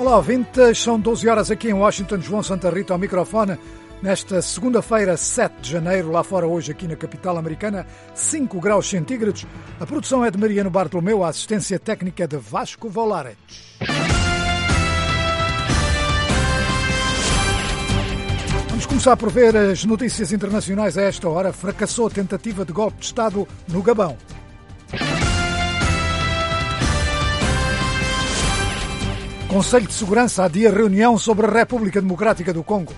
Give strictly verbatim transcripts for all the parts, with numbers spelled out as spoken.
Olá, ouvintes, são doze horas aqui em Washington, João Santa Rita ao microfone. Nesta segunda-feira, sete de janeiro, lá fora hoje aqui na capital americana, cinco graus centígrados. A produção é de Mariano Bartolomeu, a assistência técnica é de Vasco Volares. Vamos começar por ver as notícias internacionais a esta hora. Fracassou a tentativa de golpe de Estado no Gabão. Conselho de Segurança adia reunião sobre a República Democrática do Congo.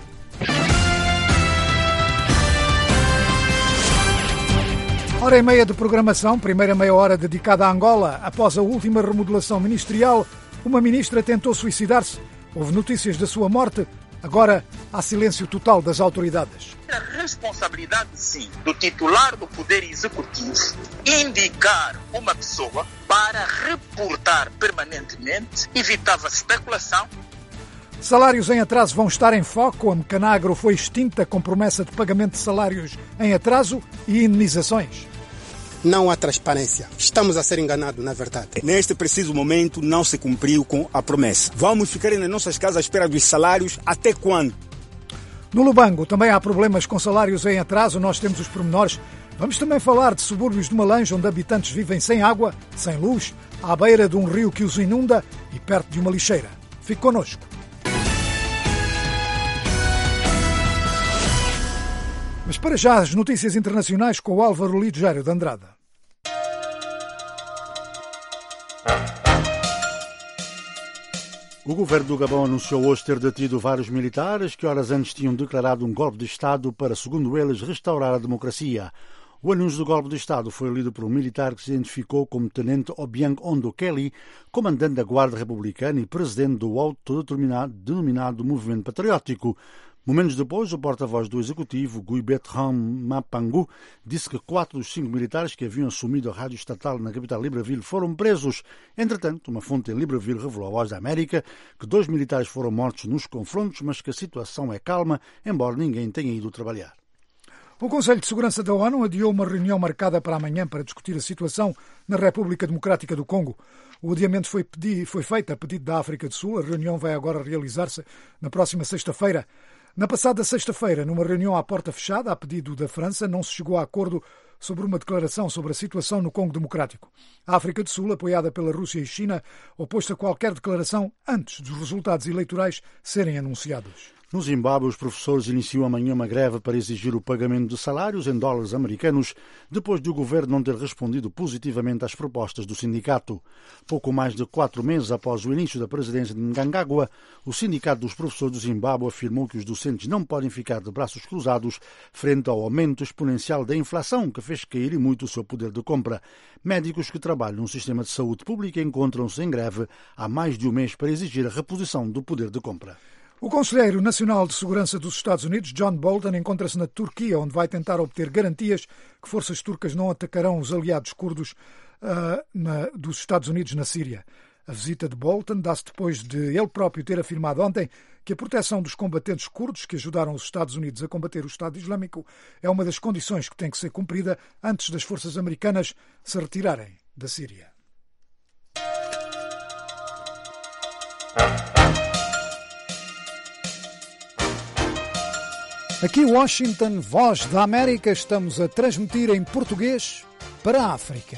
Hora e meia de programação, primeira meia hora dedicada a Angola. Após a última remodelação ministerial, uma ministra tentou suicidar-se. Houve notícias da sua morte. Agora há silêncio total das autoridades. A responsabilidade, sim, do titular do Poder Executivo indicar uma pessoa para reportar permanentemente, evitava especulação. Salários em atraso vão estar em foco. A Mecanagro foi extinta com promessa de pagamento de salários em atraso e indenizações. Não há transparência. Estamos a ser enganados, na verdade. Neste preciso momento não se cumpriu com a promessa. Vamos ficar nas nossas casas à espera dos salários até quando? No Lubango também há problemas com salários em atraso. Nós temos os pormenores. Vamos também falar de subúrbios de Malange, onde habitantes vivem sem água, sem luz, à beira de um rio que os inunda e perto de uma lixeira. Fique connosco. Mas para já as notícias internacionais com o Álvaro Ligeiro de Andrada. O governo do Gabão anunciou hoje ter detido vários militares que horas antes tinham declarado um golpe de Estado para, segundo eles, restaurar a democracia. O anúncio do golpe de Estado foi lido por um militar que se identificou como Tenente Obiang Ondo Kelly, comandante da Guarda Republicana e presidente do autodenominado Movimento Patriótico. Momentos depois, o porta-voz do Executivo, Guibet Ram Mapangu, disse que quatro dos cinco militares que haviam assumido a rádio estatal na capital Libreville foram presos. Entretanto, uma fonte em Libreville revelou à Voz da América que dois militares foram mortos nos confrontos, mas que a situação é calma, embora ninguém tenha ido trabalhar. O Conselho de Segurança da ONU adiou uma reunião marcada para amanhã para discutir a situação na República Democrática do Congo. O adiamento foi, pedi- foi feito a pedido da África do Sul. A reunião vai agora realizar-se na próxima sexta-feira. Na passada sexta-feira, numa reunião à porta fechada, a pedido da França, não se chegou a acordo sobre uma declaração sobre a situação no Congo Democrático. A África do Sul, apoiada pela Rússia e China, opôs-se a qualquer declaração antes dos resultados eleitorais serem anunciados. No Zimbábue, os professores iniciam amanhã uma greve para exigir o pagamento de salários em dólares americanos, depois de o governo não ter respondido positivamente às propostas do sindicato. Pouco mais de quatro meses após o início da presidência de Mnangagwa, o Sindicato dos Professores do Zimbábue afirmou que os docentes não podem ficar de braços cruzados frente ao aumento exponencial da inflação, que fez cair muito o seu poder de compra. Médicos que trabalham no sistema de saúde pública encontram-se em greve há mais de um mês para exigir a reposição do poder de compra. O Conselheiro Nacional de Segurança dos Estados Unidos, John Bolton, encontra-se na Turquia, onde vai tentar obter garantias que forças turcas não atacarão os aliados curdos uh, na, dos Estados Unidos na Síria. A visita de Bolton dá-se depois de ele próprio ter afirmado ontem que a proteção dos combatentes curdos que ajudaram os Estados Unidos a combater o Estado Islâmico é uma das condições que tem que ser cumprida antes das forças americanas se retirarem da Síria. Aqui Washington, Voz da América, estamos a transmitir em português para a África.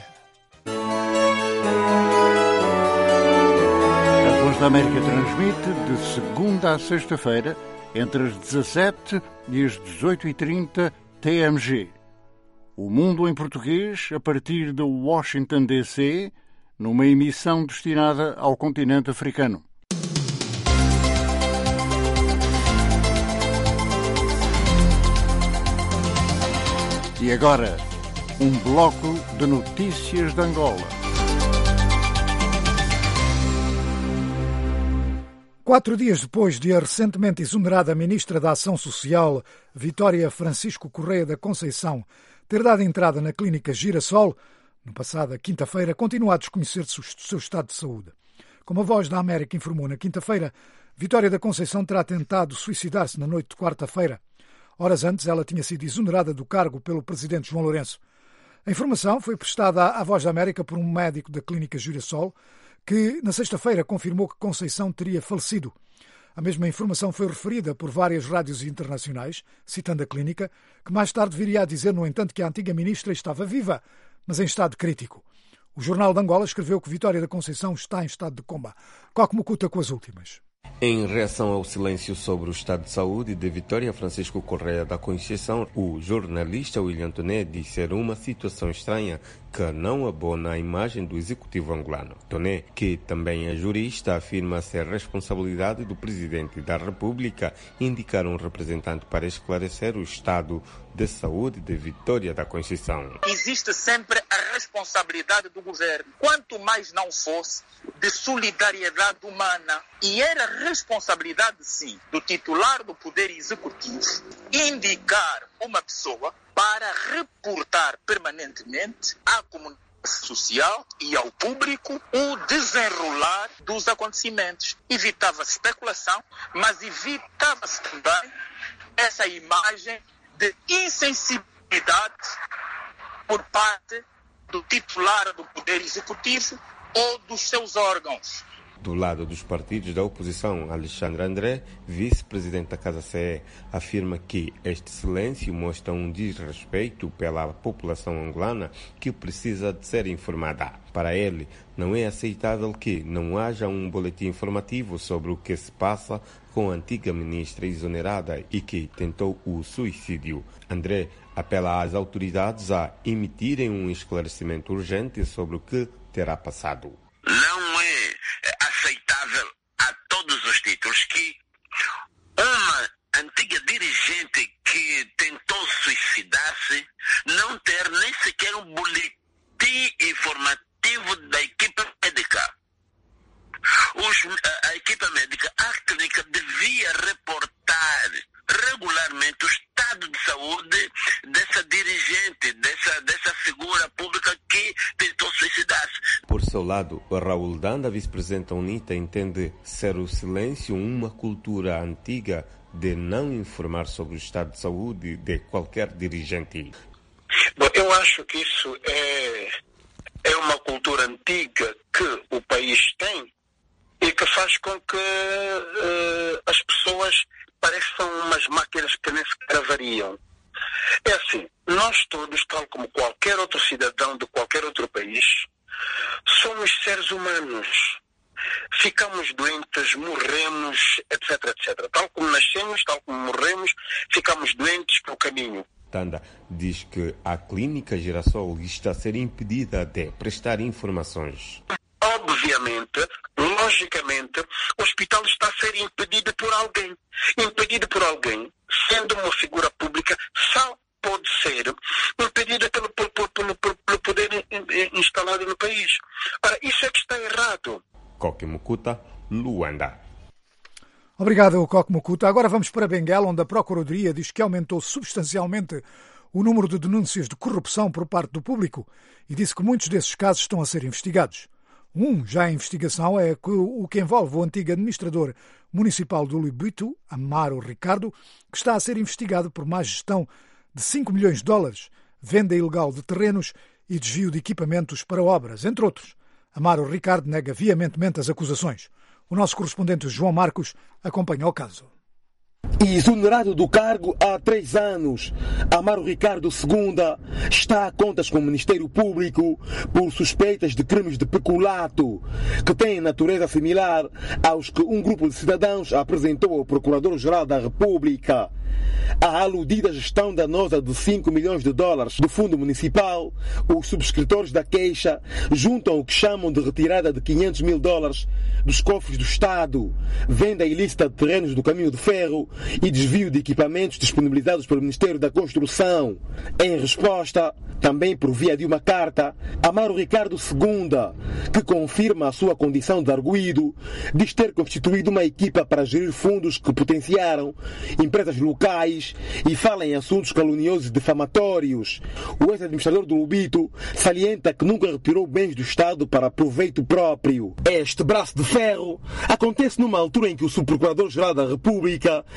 A Voz da América transmite de segunda a sexta-feira, entre as dezassete e as dezoito e trinta T M G. O Mundo em Português, a partir de Washington, D C, numa emissão destinada ao continente africano. E agora, um bloco de notícias de Angola. Quatro dias depois de a recentemente exonerada Ministra da Ação Social, Vitória Francisco Correia da Conceição, ter dado entrada na clínica Girassol, no passada quinta-feira, continua a desconhecer-se o seu estado de saúde. Como a Voz da América informou na quinta-feira, Vitória da Conceição terá tentado suicidar-se na noite de quarta-feira. Horas antes, ela tinha sido exonerada do cargo pelo presidente João Lourenço. A informação foi prestada à Voz da América por um médico da clínica Girassol, que na sexta-feira confirmou que Conceição teria falecido. A mesma informação foi referida por várias rádios internacionais, citando a clínica, que mais tarde viria a dizer, no entanto, que a antiga ministra estava viva, mas em estado crítico. O Jornal de Angola escreveu que Vitória da Conceição está em estado de coma. Coque Mucuta com as últimas. Em reação ao silêncio sobre o estado de saúde de Vitória Francisco Correia da Conceição, o jornalista William Toné disse ser uma situação estranha que não abona a imagem do executivo angolano. Toné, que também é jurista, afirma ser responsabilidade do Presidente da República indicar um representante para esclarecer o estado de saúde de Vitória da Conceição. Existe sempre a responsabilidade do governo, quanto mais não fosse de solidariedade humana. E era responsabilidade, sim, do titular do Poder Executivo indicar uma pessoa para reportar permanentemente à comunidade social e ao público o desenrolar dos acontecimentos. Evitava-se especulação, mas evitava-se também essa imagem de insensibilidade por parte do titular do Poder Executivo ou dos seus órgãos. Do lado dos partidos da oposição, Alexandre André, vice-presidente da Casa C E, afirma que este silêncio mostra um desrespeito pela população angolana que precisa de ser informada. Para ele, não é aceitável que não haja um boletim informativo sobre o que se passa com a antiga ministra exonerada e que tentou o suicídio. André apela às autoridades a emitirem um esclarecimento urgente sobre o que terá passado. Não é aceitável a todos os títulos que uma antiga dirigente que tentou suicidar-se não ter nem sequer um boletim informativo da equipe médica. Os, a, a equipe médica, a clínica, devia reportar regularmente o estado de saúde dessa dirigente, dessa, dessa figura pública que tentou suicidar-se. Por seu lado, Raul Danda, vice-presidente da UNITA, entende ser o silêncio uma cultura antiga de não informar sobre o estado de saúde de qualquer dirigente. Bom, eu acho que isso é, é uma cultura antiga que o país tem e que faz com que uh, as pessoas pareçam umas máquinas que nem sequer variam. É assim, nós todos, tal como qualquer outro cidadão de qualquer outro país, somos seres humanos. Ficamos doentes, morremos, etc, etcétera. Tal como nascemos, tal como morremos, ficamos doentes pelo caminho. Tanda diz que a Clínica Girassol está a ser impedida de prestar informações. Obviamente, logicamente, o hospital está a ser impedido por alguém. Impedido por alguém, sendo uma figura pública, só pode ser impedida pelo, pelo, pelo, pelo poder instalado no país. Ora, isso é que está errado. Coque Mucuta, Luanda. Obrigado, Coque Mucuta. Agora vamos para Benguela, onde a Procuradoria diz que aumentou substancialmente o número de denúncias de corrupção por parte do público e disse que muitos desses casos estão a ser investigados. Um, já em investigação, é o que envolve o antigo administrador municipal do Lubito, Amaro Ricardo, que está a ser investigado por má gestão de cinco milhões de dólares, venda ilegal de terrenos e desvio de equipamentos para obras, entre outros. Amaro Ricardo nega veementemente as acusações. O nosso correspondente João Marcos acompanha o caso. Exonerado do cargo há três anos, Amaro Ricardo Segunda está a contas com o Ministério Público por suspeitas de crimes de peculato, que têm natureza similar aos que um grupo de cidadãos apresentou ao Procurador-Geral da República. A aludida gestão danosa de cinco milhões de dólares do Fundo Municipal, os subscritores da queixa juntam o que chamam de retirada de quinhentos mil dólares dos cofres do Estado, venda ilícita de terrenos do caminho de ferro e desvio de equipamentos disponibilizados pelo Ministério da Construção. Em resposta, também por via de uma carta, Amaro Ricardo Segunda, que confirma a sua condição de arguido, diz ter constituído uma equipa para gerir fundos que potenciaram empresas locais e fala em assuntos caluniosos e difamatórios. O ex-administrador do Lubito salienta que nunca retirou bens do Estado para proveito próprio. Este braço de ferro acontece numa altura em que o subprocurador-geral da República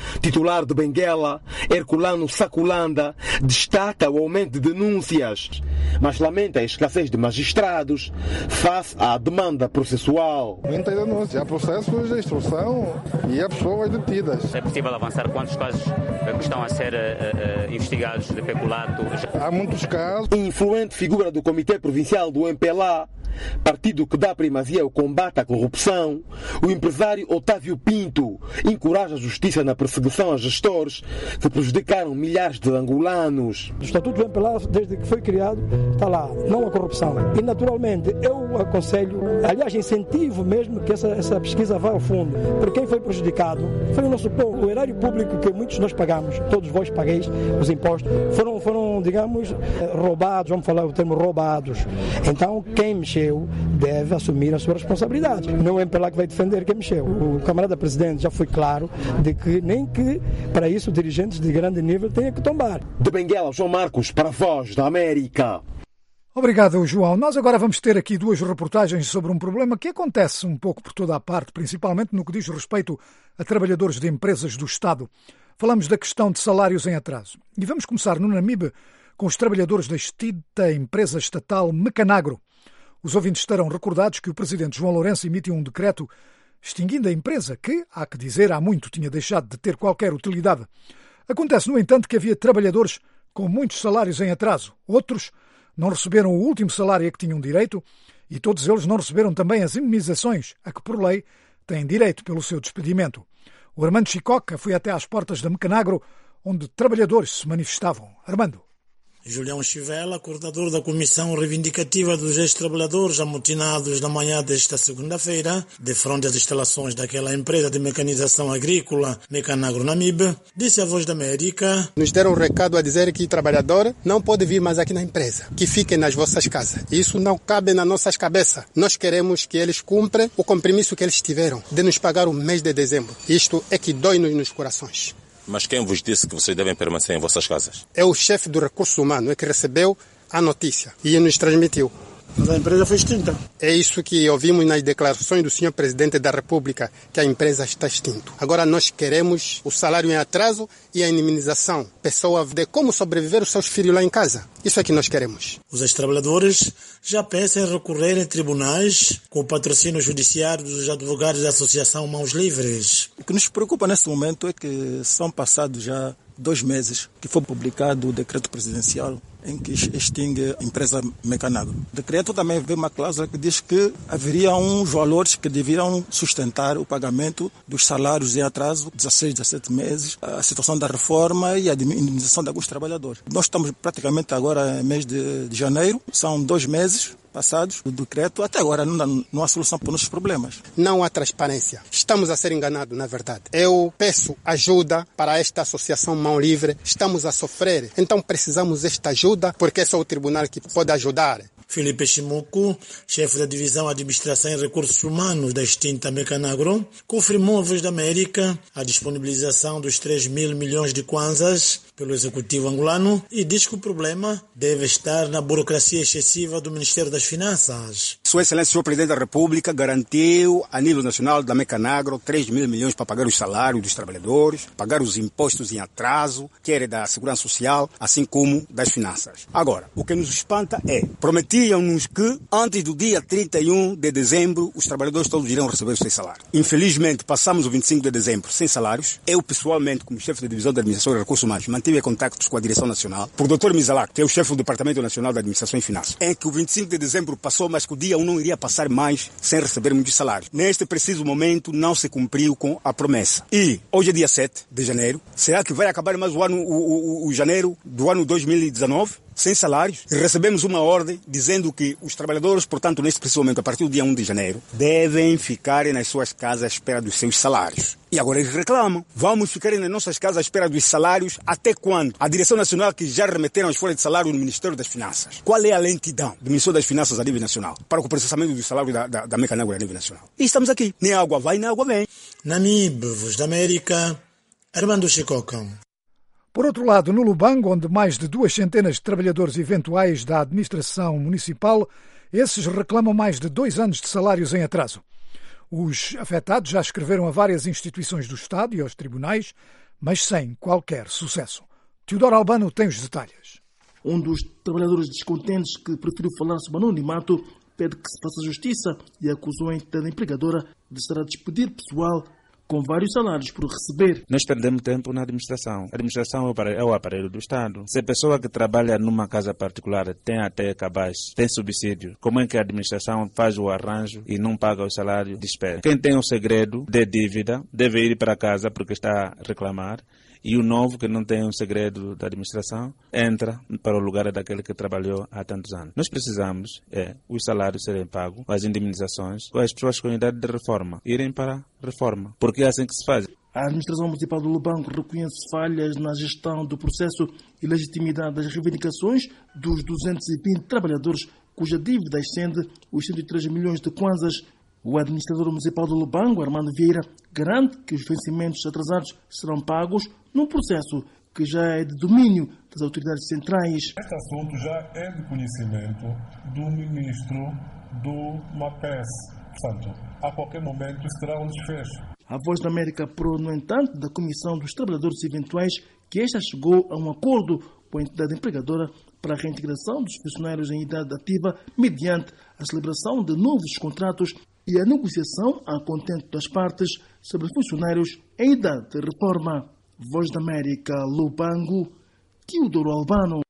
titular de Benguela, Herculano Saculanda, destaca o aumento de denúncias, mas lamenta a escassez de magistrados face à demanda processual. Muita denúncia, há processos de instrução e há pessoas detidas. É possível avançar quantos casos que estão a ser uh, uh, investigados de peculato? Há muitos casos. Influente figura do Comitê Provincial do M P L A, partido que dá primazia ao combate à corrupção, o empresário Otávio Pinto encoraja a justiça na perseguição a gestores que prejudicaram milhares de angolanos. O Estatuto do M P L A, desde que foi criado, está lá, não a corrupção. E, naturalmente, eu aconselho, aliás, incentivo mesmo que essa, essa pesquisa vá ao fundo. Porque quem foi prejudicado foi o nosso povo, o erário público que muitos nós pagamos, todos vós pagueis os impostos, foram, foram digamos, roubados, vamos falar o termo roubados. Então, quem mexeu deve assumir a sua responsabilidade. Não é o M P L A que vai defender quem mexeu. O camarada presidente já foi claro de que nem que para isso dirigentes de grande nível tenham que tombar. De Benguela, João Marcos, para a Voz da América. Obrigado, João. Nós agora vamos ter aqui duas reportagens sobre um problema que acontece um pouco por toda a parte, principalmente no que diz respeito a trabalhadores de empresas do Estado. Falamos da questão de salários em atraso. E vamos começar no Namibe com os trabalhadores da extinta empresa estatal Mecanagro. Os ouvintes estarão recordados que o presidente João Lourenço emitiu um decreto extinguindo a empresa que, há que dizer, há muito tinha deixado de ter qualquer utilidade. Acontece, no entanto, que havia trabalhadores com muitos salários em atraso. Outros não receberam o último salário a que tinham direito e todos eles não receberam também as indemnizações a que, por lei, têm direito pelo seu despedimento. O Armando Chicoca foi até às portas da Mecanagro, onde trabalhadores se manifestavam. Armando. Julião Chivela, coordenador da Comissão Reivindicativa dos Ex-Trabalhadores amotinados na manhã desta segunda-feira, de frente às instalações daquela empresa de mecanização agrícola Mecanagro Namibe, disse à Voz da América: nos deram um recado a dizer que o trabalhador não pode vir mais aqui na empresa, que fiquem nas vossas casas. Isso não cabe nas nossas cabeças. Nós queremos que eles cumpram o compromisso que eles tiveram de nos pagar o mês de dezembro. Isto é que dói-nos nos corações. Mas quem vos disse que vocês devem permanecer em vossas casas? É o chefe do recurso humano, é que recebeu a notícia e nos transmitiu. Mas a empresa foi extinta. É isso que ouvimos nas declarações do senhor Presidente da República, que a empresa está extinta. Agora nós queremos o salário em atraso e a indemnização. Pessoa de como sobreviver os seus filhos lá em casa. Isso é que nós queremos. Os ex-trabalhadores já pensam em recorrer em tribunais com o patrocínio judiciário dos advogados da Associação Mãos Livres. O que nos preocupa nesse momento é que são passados já dois meses que foi publicado o decreto presidencial em que extingue a empresa Mecanagro. O decreto também vê uma cláusula que diz que haveria uns valores que deveriam sustentar o pagamento dos salários em atraso, dezesseis, dezessete meses, a situação da reforma e a indemnização de alguns trabalhadores. Nós estamos praticamente agora em mês de, de janeiro, são dois meses passados do decreto, até agora não, não há solução para os nossos problemas. Não há transparência. Estamos a ser enganados, na verdade. Eu peço ajuda para esta associação Mão Livre. Estamos a sofrer, então precisamos desta ajuda, porque é só o tribunal que pode ajudar. Filipe Chimuco, chefe da Divisão Administração e Recursos Humanos da extinta Mecanagro, confirmou à Voz da América a disponibilização dos três mil milhões de kwanzas pelo Executivo angolano e diz que o problema deve estar na burocracia excessiva do Ministério das Finanças. Sua Excelência, o senhor Presidente da República, garantiu a nível nacional da Mecanagro três mil milhões para pagar os salários dos trabalhadores, pagar os impostos em atraso, quer da Segurança Social, assim como das Finanças. Agora, o que nos espanta é, prometiam-nos que antes do dia trinta e um de dezembro os trabalhadores todos iriam receber os seus salários. Infelizmente, passamos o vinte e cinco de dezembro sem salários. Eu, pessoalmente, como chefe da Divisão de Administração e Recursos Humanos, mantive contactos com a Direção Nacional, por doutor Mizalak, que é o chefe do Departamento Nacional da Administração e Finanças, em que o vinte e cinco de dezembro passou, mas que o dia um não iria passar mais sem recebermos de salários. Neste preciso momento, não se cumpriu com a promessa. E hoje é dia sete de janeiro. Será que vai acabar mais o ano, o, o, o janeiro do ano dois mil e dezenove? Sem salários, e recebemos uma ordem dizendo que os trabalhadores, portanto, neste preciso momento, a partir do dia um de janeiro, devem ficar nas suas casas à espera dos seus salários. E agora eles reclamam. Vamos ficar nas nossas casas à espera dos salários até quando? A Direção Nacional, que já remeteram as folhas de salário no Ministério das Finanças. Qual é a lentidão do Ministério das Finanças a nível nacional para o processamento do salário da, da, da Mecanagro a nível nacional? E estamos aqui. Nem água vai, nem água vem. Namibe, Voz da América, Armando Chicoca. Por outro lado, no Lubango, onde mais de duas centenas de trabalhadores eventuais da administração municipal, esses reclamam mais de dois anos de salários em atraso. Os afetados já escreveram a várias instituições do Estado e aos tribunais, mas sem qualquer sucesso. Teodoro Albano tem os detalhes. Um dos trabalhadores descontentes que preferiu falar sob anonimato pede que se faça justiça e acusou a entidade empregadora de estar a despedir pessoal com vários salários por receber. Nós perdemos tempo na administração. A administração é o aparelho do Estado. Se a pessoa que trabalha numa casa particular tem até cabaz, tem subsídio, como é que a administração faz o arranjo e não paga o salário de espera? Quem tem o segredo de dívida deve ir para casa porque está a reclamar. E o novo, que não tem um segredo da administração, entra para o lugar daquele que trabalhou há tantos anos. Nós precisamos é os salários serem pagos, as indemnizações, as pessoas com idade de reforma irem para a reforma, porque é assim que se faz. A administração municipal do Lubango reconhece falhas na gestão do processo e legitimidade das reivindicações dos duzentos e vinte trabalhadores cuja dívida ascende os cento e três milhões de kwanzas. O administrador municipal do Lubango, Armando Vieira, garante que os vencimentos atrasados serão pagos num processo que já é de domínio das autoridades centrais. Este assunto já é de conhecimento do ministro do MAPES. Portanto, a qualquer momento será um desfecho. A Voz da América apurou, no entanto, da Comissão dos Trabalhadores Eventuais que esta chegou a um acordo com a entidade empregadora para a reintegração dos funcionários em idade ativa mediante a celebração de novos contratos e a negociação a contento das partes sobre funcionários em idade de reforma. Voz da América, Lubango, Teodoro Albano.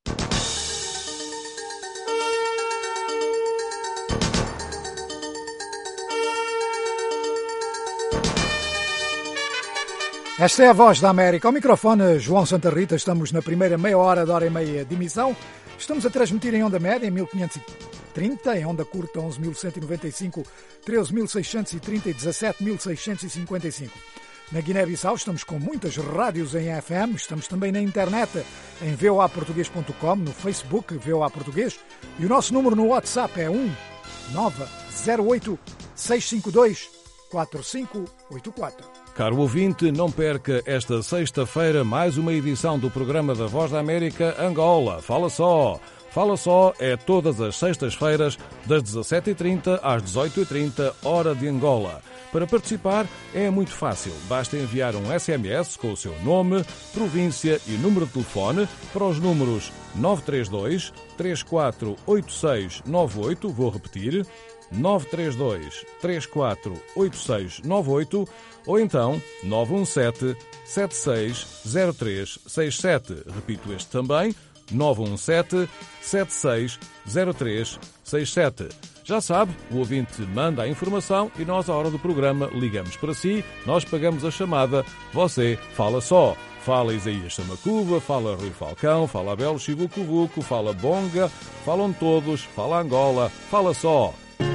Esta é a Voz da América. Ao microfone, João Santa Rita. Estamos na primeira meia hora da hora e meia de emissão. Estamos a transmitir em onda média em mil quinhentos e trinta, em onda curta onze mil cento e noventa e cinco, treze mil seiscentos e trinta e dezassete mil seiscentos e cinquenta e cinco. Na Guiné-Bissau estamos com muitas rádios em F M, estamos também na internet em v o a português ponto com, no Facebook V O A Português, e o nosso número no WhatsApp é um nove zero oito seis cinco dois quatro cinco oito quatro. Caro ouvinte, não perca esta sexta-feira mais uma edição do programa da Voz da América Angola. Fala só! Fala só é todas as sextas-feiras, das dezassete e trinta às dezoito e trinta, hora de Angola. Para participar é muito fácil. Basta enviar um S M S com o seu nome, província e número de telefone para os números nove três dois, três quatro oito seis nove oito, vou repetir, nove três dois, três quatro oito seis nove oito, ou então nove um sete, sete seis zero três seis sete. Repito este também, nove um sete, sete seis zero três seis sete. Já sabe, o ouvinte manda a informação e nós, à hora do programa, ligamos para si, nós pagamos a chamada, você fala só. Fala Isaías Samacuva, fala Rui Falcão, fala Abel Chibucuvuco, fala Bonga, falam todos, fala Angola, fala só.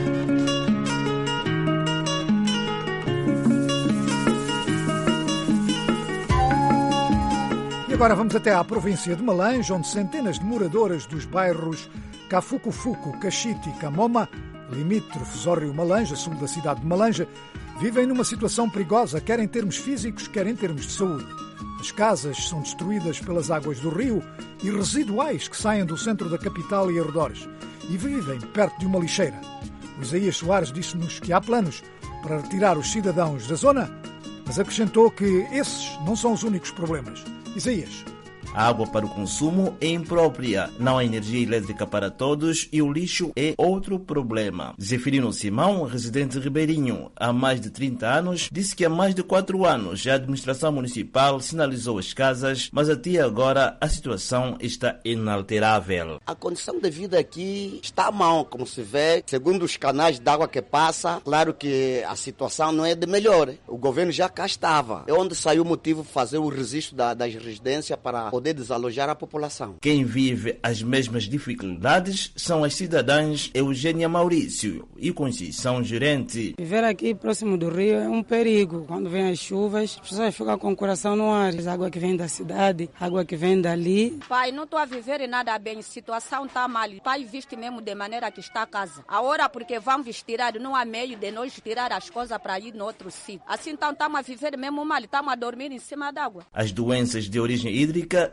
E agora vamos até à província de Malange, onde centenas de moradoras dos bairros Cafucufuco, Caxite e Camoma, limítrofes ao rio Malange, a sul da cidade de Malange, vivem numa situação perigosa, quer em termos físicos, quer em termos de saúde. As casas são destruídas pelas águas do rio e residuais que saem do centro da capital e arredores, e vivem perto de uma lixeira. O Isaías Soares disse-nos que há planos para retirar os cidadãos da zona, mas acrescentou que esses não são os únicos problemas. Isaías. A água para o consumo é imprópria, não há energia elétrica para todos e o lixo é outro problema. Zeferino Simão, residente ribeirinho há mais de trinta anos, disse que há mais de quatro anos a administração municipal sinalizou as casas, mas até agora a situação está inalterável. A condição de vida aqui está mal, como se vê, segundo os canais de água que passa, claro que a situação não é de melhor. O governo já cá estava. É onde saiu o motivo de fazer o registro da, das residências para poder desalojar a população. Quem vive as mesmas dificuldades são as cidadãs Eugênia Maurício e Conceição Gerente. Viver aqui próximo do rio é um perigo. Quando vem as chuvas, as pessoas ficam com o coração no ar. A água que vem da cidade, a água que vem dali. Pai, não estou a viver nada bem, a situação está mal. Pai viste mesmo de maneira que está a casa. Agora porque vamos tirar, não há meio de nós tirar as coisas para ir no outro sítio. Assim então estamos a viver mesmo mal, estamos a dormir em cima d'água. As doenças de origem hídrica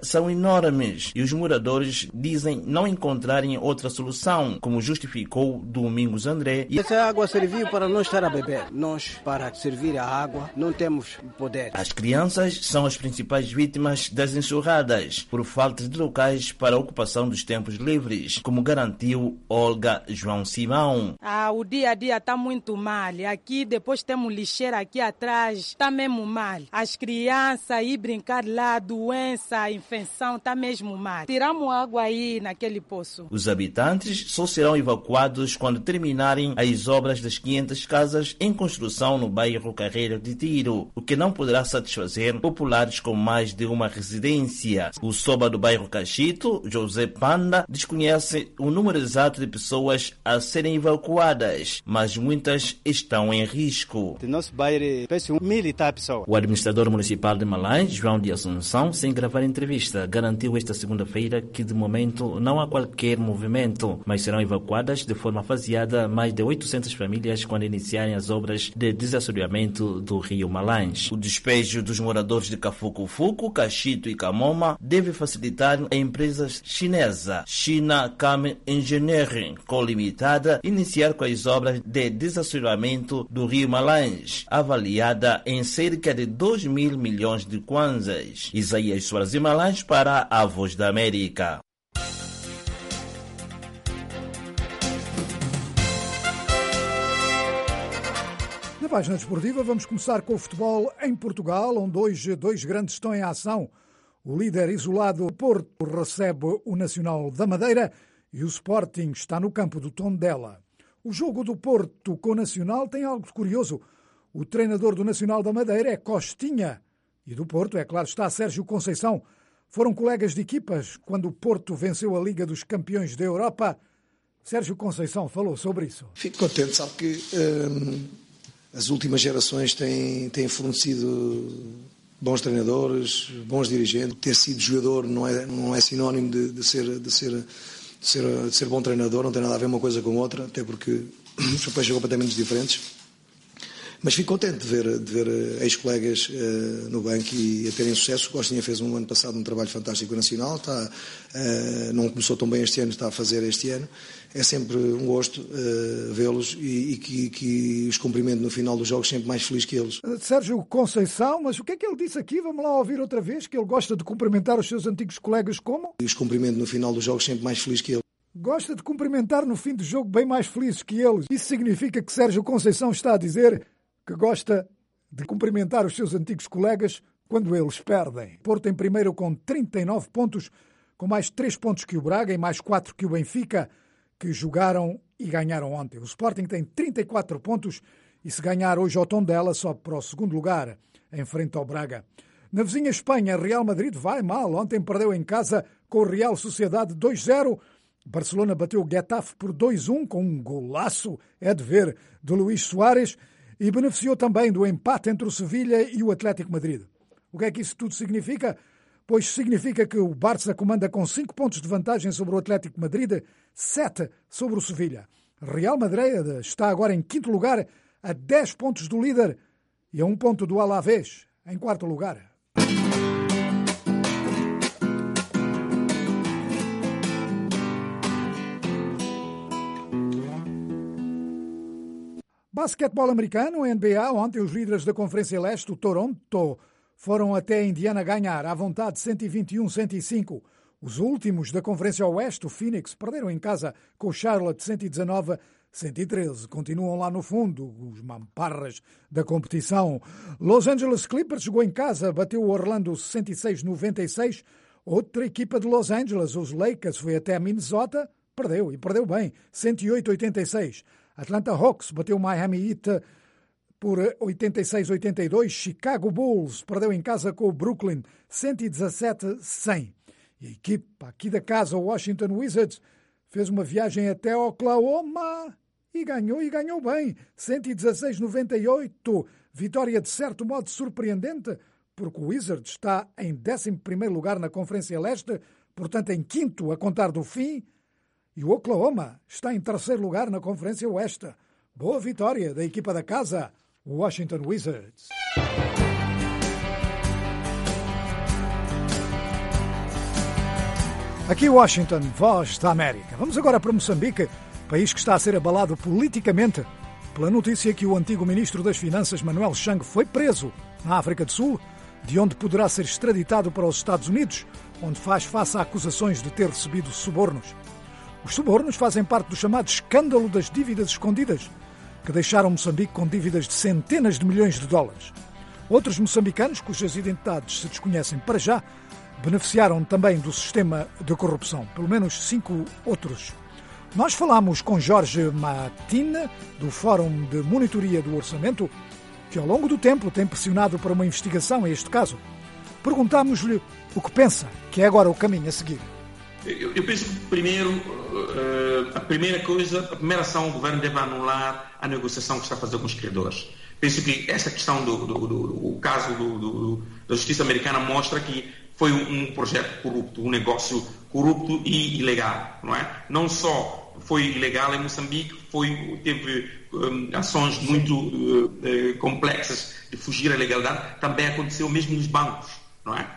são enormes e os moradores dizem não encontrarem outra solução, como justificou Domingos André. Essa água serviu para não estar a beber. Nós, para servir a água, não temos poder. As crianças são as principais vítimas das enxurradas, por falta de locais para a ocupação dos tempos livres, como garantiu Olga João Simão. Ah, o dia a dia está muito mal. Aqui, depois temos lixeira aqui atrás, está mesmo mal. As crianças ir brincar lá, doença, infecção, está mesmo mal. Tiramos água aí naquele poço. Os habitantes só serão evacuados quando terminarem as obras das quinhentas casas em construção no bairro Carreira de Tiro, o que não poderá satisfazer populares com mais de uma residência. O soba do bairro Cachito, José Panda, desconhece o número exato de pessoas a serem evacuadas, mas muitas estão em risco. De nosso bairro, parece um mil e tal pessoas. O administrador municipal de Malães, João de Assunção, sem gravar entrevista, garantiu esta segunda-feira que de momento não há qualquer movimento, mas serão evacuadas de forma faseada mais de oitocentas famílias quando iniciarem as obras de desassoreamento do rio Malães. O despejo dos moradores de Cafucufuco, Cachito e Camoma deve facilitar a empresa chinesa China Cam Engineering Co. Limitada iniciar com as obras de desassoreamento do rio Malães, avaliada em cerca de dois mil milhões de kwanzas. Isaías Soares de Malães para a Voz da América. Na página desportiva vamos começar com o futebol em Portugal, onde hoje dois grandes estão em ação. O líder isolado Porto recebe o Nacional da Madeira e o Sporting está no campo do Tondela. O jogo do Porto com o Nacional tem algo de curioso. O treinador do Nacional da Madeira é Costinha e do Porto, é claro, está Sérgio Conceição. Foram colegas de equipas quando o Porto venceu a Liga dos Campeões da Europa. Sérgio Conceição falou sobre isso. Fico contente, sabe que hum, as últimas gerações têm, têm fornecido bons treinadores, bons dirigentes. Ter sido jogador não é, não é sinónimo de, de, ser, de, ser, de, ser, de ser bom treinador, não tem nada a ver uma coisa com outra, até porque os papéis são completamente diferentes. Mas fico contente de ver, de ver ex-colegas uh, no banco e a terem sucesso. O Costinha fez um ano passado um trabalho fantástico nacional, está, uh, não começou tão bem este ano, está a fazer este ano. É sempre um gosto uh, vê-los e, e que, que os cumprimento no final dos jogos sempre mais feliz que eles. Sérgio Conceição, mas o que é que ele disse aqui? Vamos lá ouvir outra vez, que ele gosta de cumprimentar os seus antigos colegas como? E os cumprimento no final dos jogos sempre mais feliz que eles. Gosta de cumprimentar no fim do jogo bem mais felizes que eles. Isso significa que Sérgio Conceição está a dizer que gosta de cumprimentar os seus antigos colegas quando eles perdem. Porto em primeiro com trinta e nove pontos, com mais três pontos que o Braga e mais quatro que o Benfica, que jogaram e ganharam ontem. O Sporting tem trinta e quatro pontos e se ganhar hoje ao Tondela sobe para o segundo lugar, em frente ao Braga. Na vizinha Espanha, Real Madrid vai mal. Ontem perdeu em casa com o Real Sociedade dois zero. Barcelona bateu o Getafe por dois um com um golaço, é de ver, de Luís Soares, e beneficiou também do empate entre o Sevilha e o Atlético Madrid. O que é que isso tudo significa? Pois significa que o Barça comanda com cinco pontos de vantagem sobre o Atlético Madrid, sete sobre o Sevilha. Real Madrid está agora em quinto lugar, a dez pontos do líder e a um ponto do Alavés, em quarto lugar. Basquetebol americano, N B A, ontem os líderes da Conferência Leste, o Toronto, foram até Indiana ganhar à vontade cento e vinte e um a cento e cinco. Os últimos da Conferência Oeste, o Phoenix, perderam em casa com o Charlotte cento e dezanove a cento e treze. Continuam lá no fundo os mamparras da competição. Los Angeles Clippers jogou em casa, bateu o Orlando cento e seis a noventa e seis. Outra equipa de Los Angeles, os Lakers, foi até Minnesota, perdeu, e perdeu bem, cento e oito a oitenta e seis. Atlanta Hawks bateu o Miami Heat por oitenta e seis a oitenta e dois. Chicago Bulls perdeu em casa com o Brooklyn cento e dezassete a cem. E a equipa aqui da casa, o Washington Wizards, fez uma viagem até Oklahoma e ganhou, e ganhou bem, cento e dezasseis a noventa e oito. Vitória de certo modo surpreendente, porque o Wizards está em décimo primeiro lugar na Conferência Leste, portanto em quinto a contar do fim. E o Oklahoma está em terceiro lugar na Conferência Oeste. Boa vitória da equipa da casa, o Washington Wizards. Aqui Washington, Voz da América. Vamos agora para Moçambique, país que está a ser abalado politicamente pela notícia que o antigo ministro das Finanças, Manuel Chang, foi preso na África do Sul, de onde poderá ser extraditado para os Estados Unidos, onde faz face a acusações de ter recebido subornos. Os subornos fazem parte do chamado escândalo das dívidas escondidas, que deixaram Moçambique com dívidas de centenas de milhões de dólares. Outros moçambicanos, cujas identidades se desconhecem para já, beneficiaram também do sistema de corrupção, pelo menos cinco outros. Nós falámos com Jorge Matina, do Fórum de Monitoria do Orçamento, que ao longo do tempo tem pressionado para uma investigação a este caso. Perguntámos-lhe o que pensa que é agora o caminho a seguir. Eu, eu penso que, primeiro, uh, a primeira coisa, a primeira ação, o governo deve anular a negociação que está a fazer com os credores. Penso que esta questão do, do, do, do caso do, do, da justiça americana mostra que foi um, um projeto corrupto, um negócio corrupto e ilegal, não é? Não só foi ilegal em Moçambique, foi, teve um, ações muito uh, uh, complexas de fugir à legalidade, também aconteceu mesmo nos bancos, não é?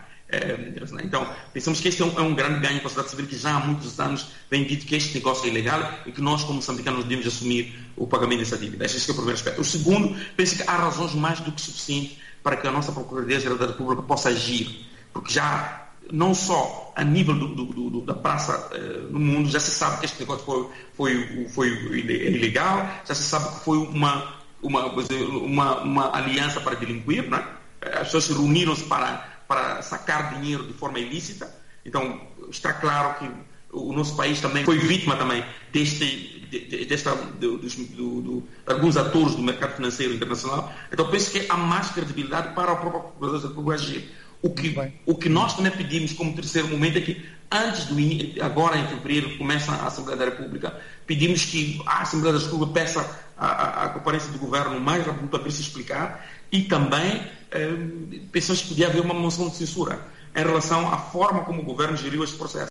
Então, pensamos que este é um, é um grande ganho para a sociedade civil, que já há muitos anos vem dito que este negócio é ilegal e que nós, como moçambicanos, devemos assumir o pagamento dessa dívida. Este é o primeiro aspecto. O segundo, penso que há razões mais do que suficientes para que a nossa Procuradoria-Geral da República possa agir, porque já, não só a nível do, do, do, da praça uh, no mundo, já se sabe que este negócio foi, foi, foi ilegal, já se sabe que foi uma, uma, uma, uma aliança para delinquir, não é? As pessoas se reuniram-se para para sacar dinheiro de forma ilícita. Então, está claro que o nosso país também foi vítima também deste, de, desta, do, do, do, de alguns atores do mercado financeiro internacional. Então, penso que há mais credibilidade para a própria Procuradoria agir. O que, o que nós também pedimos como terceiro momento é que, antes do agora em fevereiro, começa a Assembleia da República, pedimos que a Assembleia da República peça a, a, a comparência do governo mais rápido para se explicar, e também eh, pensamos que podia haver uma moção de censura em relação à forma como o governo geriu este processo.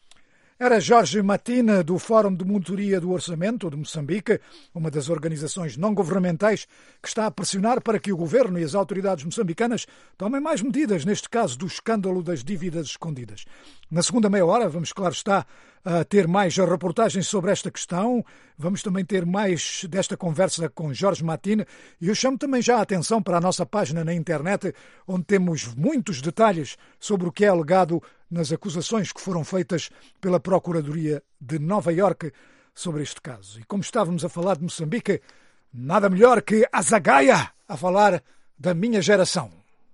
Era Jorge Matina, do Fórum de Monitoria do Orçamento de Moçambique, uma das organizações não-governamentais que está a pressionar para que o governo e as autoridades moçambicanas tomem mais medidas, neste caso do escândalo das dívidas escondidas. Na segunda meia hora, vamos, claro está, a ter mais reportagens sobre esta questão. Vamos também ter mais desta conversa com Jorge Matina, e eu chamo também já a atenção para a nossa página na internet, onde temos muitos detalhes sobre o que é alegado nas acusações que foram feitas pela Procuradoria de Nova Iorque sobre este caso. E como estávamos a falar de Moçambique, nada melhor que a Zagaia a falar da minha geração.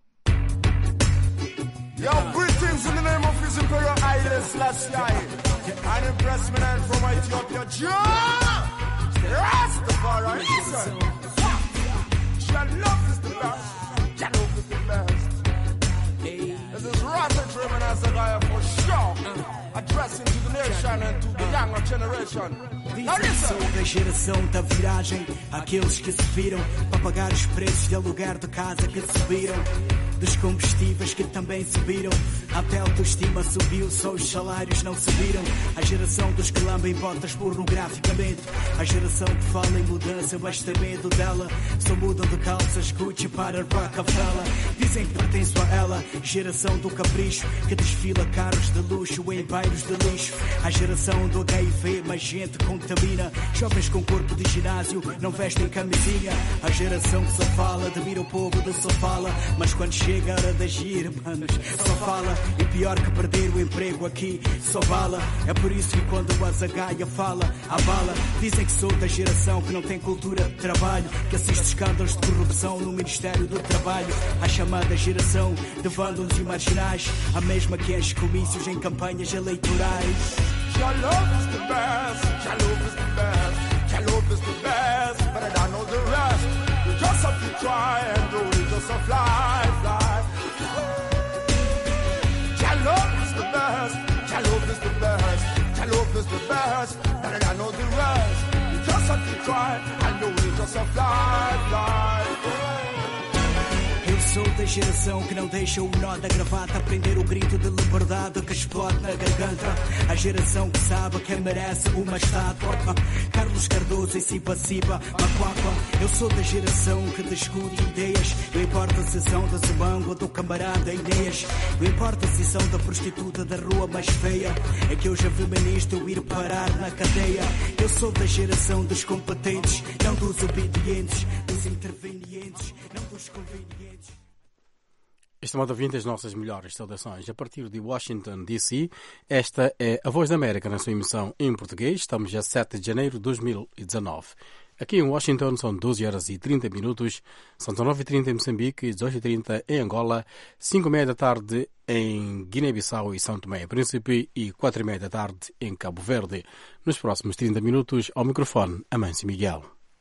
Yo, greetings in the name of His Imperial Haile Selassie. An impressed man from Ethiopia, Jah Rastafari. Listen, Jah love is the best. Jah love is the best. This is Rasta German as a guy for sure. Addressing to the nation and to the younger generation. Sou da geração da viragem, aqueles que se viram para pagar os preços de aluguer de casa que subiram, dos combustíveis que também subiram, até a autoestima subiu, só os salários não subiram. A geração dos que lambem botas pornograficamente, a geração que fala em mudança, mas tem medo dela. Só mudam de calças Gucci para Rockefeller, dizem que pertenço a ela. Geração do capricho, que desfila carros de luxo em bairros de lixo. A geração do H I V, mas gente contamina. Jovens com corpo de ginásio, não vestem camisinha. A geração que só fala, admira o povo de só fala, mas quando chega a hora de agir, manos, só fala. E pior que perder o emprego aqui, só bala. É por isso que quando a Zagaia fala, a bala. Dizem que sou da geração que não tem cultura de trabalho, que assiste escândalos de corrupção no Ministério do Trabalho. A chamada geração de vândalos e marginais, a mesma que enche comícios em campanhas eleitorais. Your love is the best, your love is the best, your love is the best, but I don't know the rest. You just have to try and do it, just a fly, fly. Your love is the best, your love is the best, your love is the best, but I don't know the rest. You just have to try and do it, just a fly, fly. sou da geração que não deixa o nó da gravata prender o grito de liberdade que explode na garganta. A geração que sabe que merece uma estátua. Carlos Cardoso e Sipa Sipa, Macuapa. Eu sou da geração que discute ideias. Não importa se são da Zubango ou do camarada Inês. Não importa se são da prostituta da rua mais feia. É que eu já vi ministro ir parar na cadeia. Eu sou da geração dos competentes, não dos obedientes, dos intervenientes, não dos convenientes. Estimado ouvinte, as nossas melhores saudações a partir de Washington, D C. Esta é a Voz da América na sua emissão em português. Estamos a sete de janeiro de dois mil e dezanove. Aqui em Washington são doze horas e trinta minutos, são nove e trinta em Moçambique, dezoito e trinta em Angola, cinco e meia da tarde em Guiné-Bissau e São Tomé e Príncipe e quatro e meia da tarde em Cabo Verde. Nos próximos trinta minutos, ao microfone, Amâncio Miguel.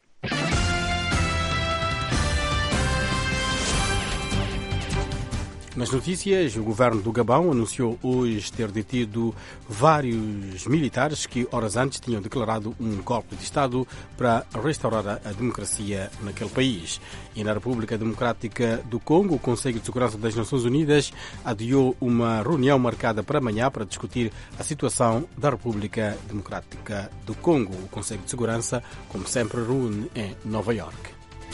Nas notícias, o governo do Gabão anunciou hoje ter detido vários militares que horas antes tinham declarado um golpe de Estado para restaurar a democracia naquele país. E na República Democrática do Congo, o Conselho de Segurança das Nações Unidas adiou uma reunião marcada para amanhã para discutir a situação da República Democrática do Congo. O Conselho de Segurança, como sempre, reúne em Nova Iorque.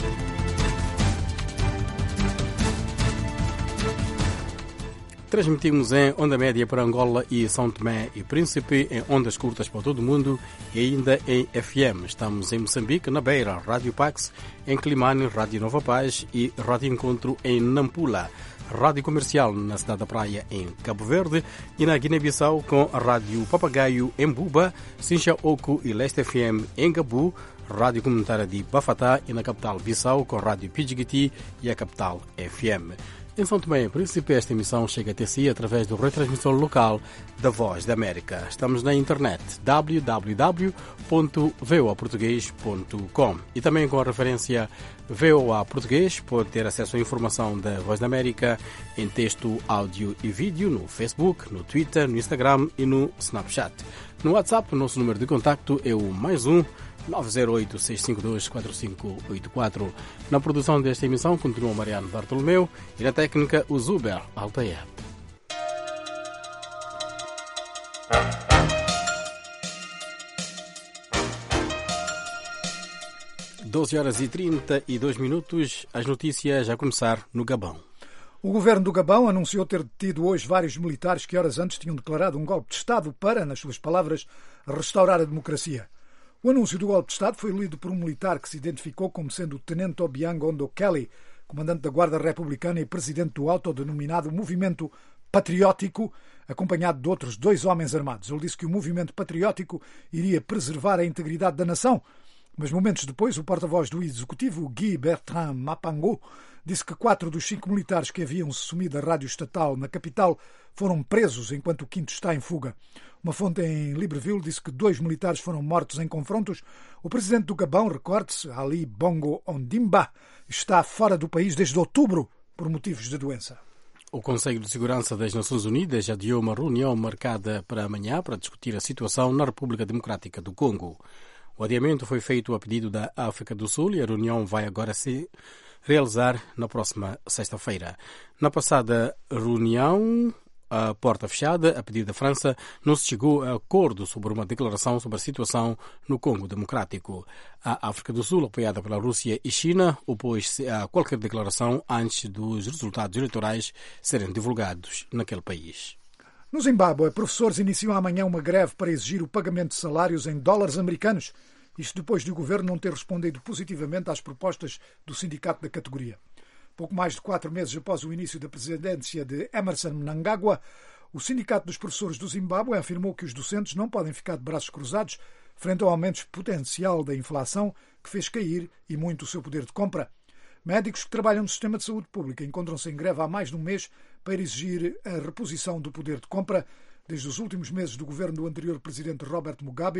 Transmitimos em onda média para Angola e São Tomé e Príncipe, em ondas curtas para todo o mundo e ainda em F M. Estamos em Moçambique, na Beira, Rádio Pax, em Climane, Rádio Nova Paz e Rádio Encontro em Nampula. Rádio Comercial na Cidade da Praia, em Cabo Verde, e na Guiné-Bissau com a Rádio Papagaio em Buba, Sincha Oco e Leste F M em Gabu, Rádio Comunitária de Bafatá e na capital Bissau com a Rádio Pidjigiti e a capital F M. Em São Tomé e Príncipe, esta emissão chega até si através do retransmissor local da Voz da América. Estamos na internet w w w ponto v o a português ponto com e também com a referência V O A Português pode ter acesso à informação da Voz da América em texto, áudio e vídeo no Facebook, no Twitter, no Instagram e no Snapchat. No WhatsApp, o nosso número de contacto é o mais um nove zero oito, seis cinco dois, quatro cinco oito quatro. Na produção desta emissão continua Mariano Bartolomeu e na técnica o Zuber Altair. doze horas e trinta e dois minutos, as notícias a começar no Gabão. O governo do Gabão anunciou ter detido hoje vários militares que horas antes tinham declarado um golpe de Estado para, nas suas palavras, restaurar a democracia. O anúncio do golpe de Estado foi lido por um militar que se identificou como sendo o Tenente Obiang Ondo Kelly, comandante da Guarda Republicana e presidente do autodenominado Movimento Patriótico, acompanhado de outros dois homens armados. Ele disse que o Movimento Patriótico iria preservar a integridade da nação, mas momentos depois o porta-voz do Executivo, Guy Bertrand Mapango, disse que quatro dos cinco militares que haviam assumido a rádio estatal na capital foram presos enquanto o quinto está em fuga. Uma fonte em Libreville disse que dois militares foram mortos em confrontos. O presidente do Gabão, recorde-se, Ali Bongo Ondimba, está fora do país desde outubro por motivos de doença. O Conselho de Segurança das Nações Unidas adiou uma reunião marcada para amanhã para discutir a situação na República Democrática do Congo. O adiamento foi feito a pedido da África do Sul e a reunião vai agora se realizar na próxima sexta-feira. Na passada reunião, a porta fechada, a pedido da França, não se chegou a acordo sobre uma declaração sobre a situação no Congo Democrático. A África do Sul, apoiada pela Rússia e China, opôs-se a qualquer declaração antes dos resultados eleitorais serem divulgados naquele país. No Zimbábue, professores iniciam amanhã uma greve para exigir o pagamento de salários em dólares americanos. Isto depois de o governo não ter respondido positivamente às propostas do sindicato da categoria. Pouco mais de quatro meses após o início da presidência de Emerson Mnangagwa, o Sindicato dos Professores do Zimbábue afirmou que os docentes não podem ficar de braços cruzados frente ao aumento exponencial da inflação que fez cair e muito o seu poder de compra. Médicos que trabalham no sistema de saúde pública encontram-se em greve há mais de um mês para exigir a reposição do poder de compra. Desde os últimos meses do governo do anterior presidente Robert Mugabe,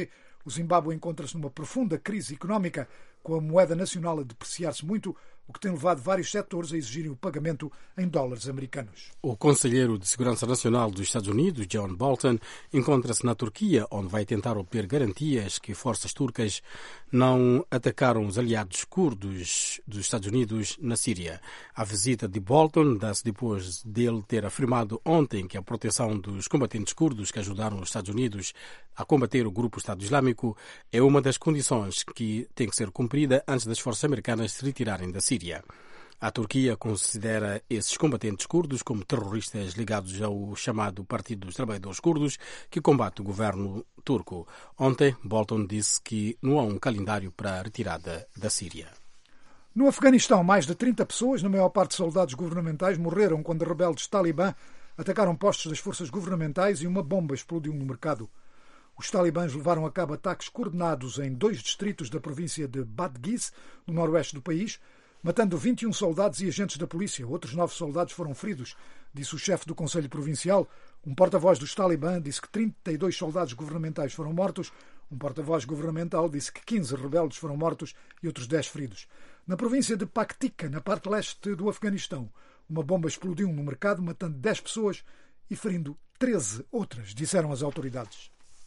O Zimbábue encontra-se numa profunda crise económica, com a moeda nacional a depreciar-se muito, o que tem levado vários setores a exigirem o pagamento em dólares americanos. O conselheiro de Segurança Nacional dos Estados Unidos, John Bolton, encontra-se na Turquia, onde vai tentar obter garantias que forças turcas não atacaram os aliados curdos dos Estados Unidos na Síria. A visita de Bolton dá-se depois dele ter afirmado ontem que a proteção dos combatentes curdos que ajudaram os Estados Unidos a combater o grupo Estado Islâmico é uma das condições que tem que ser cumprida antes das forças americanas se retirarem da Síria. A Turquia considera esses combatentes curdos como terroristas ligados ao chamado Partido dos Trabalhadores Curdos, que combate o governo turco. Ontem, Bolton disse que não há um calendário para a retirada da Síria. No Afeganistão, mais de trinta pessoas, na maior parte soldados governamentais, morreram quando rebeldes talibã atacaram postos das forças governamentais e uma bomba explodiu no mercado. Os talibãs levaram a cabo ataques coordenados em dois distritos da província de Badghis, no noroeste do país, matando vinte e um soldados e agentes da polícia. Outros nove soldados foram feridos, disse o chefe do Conselho Provincial. Um porta-voz dos talibã disse que trinta e dois soldados governamentais foram mortos. Um porta-voz governamental disse que quinze rebeldes foram mortos e outros dez feridos. Na província de Paktika, na parte leste do Afeganistão, uma bomba explodiu no mercado, matando dez pessoas e ferindo treze outras, disseram as autoridades.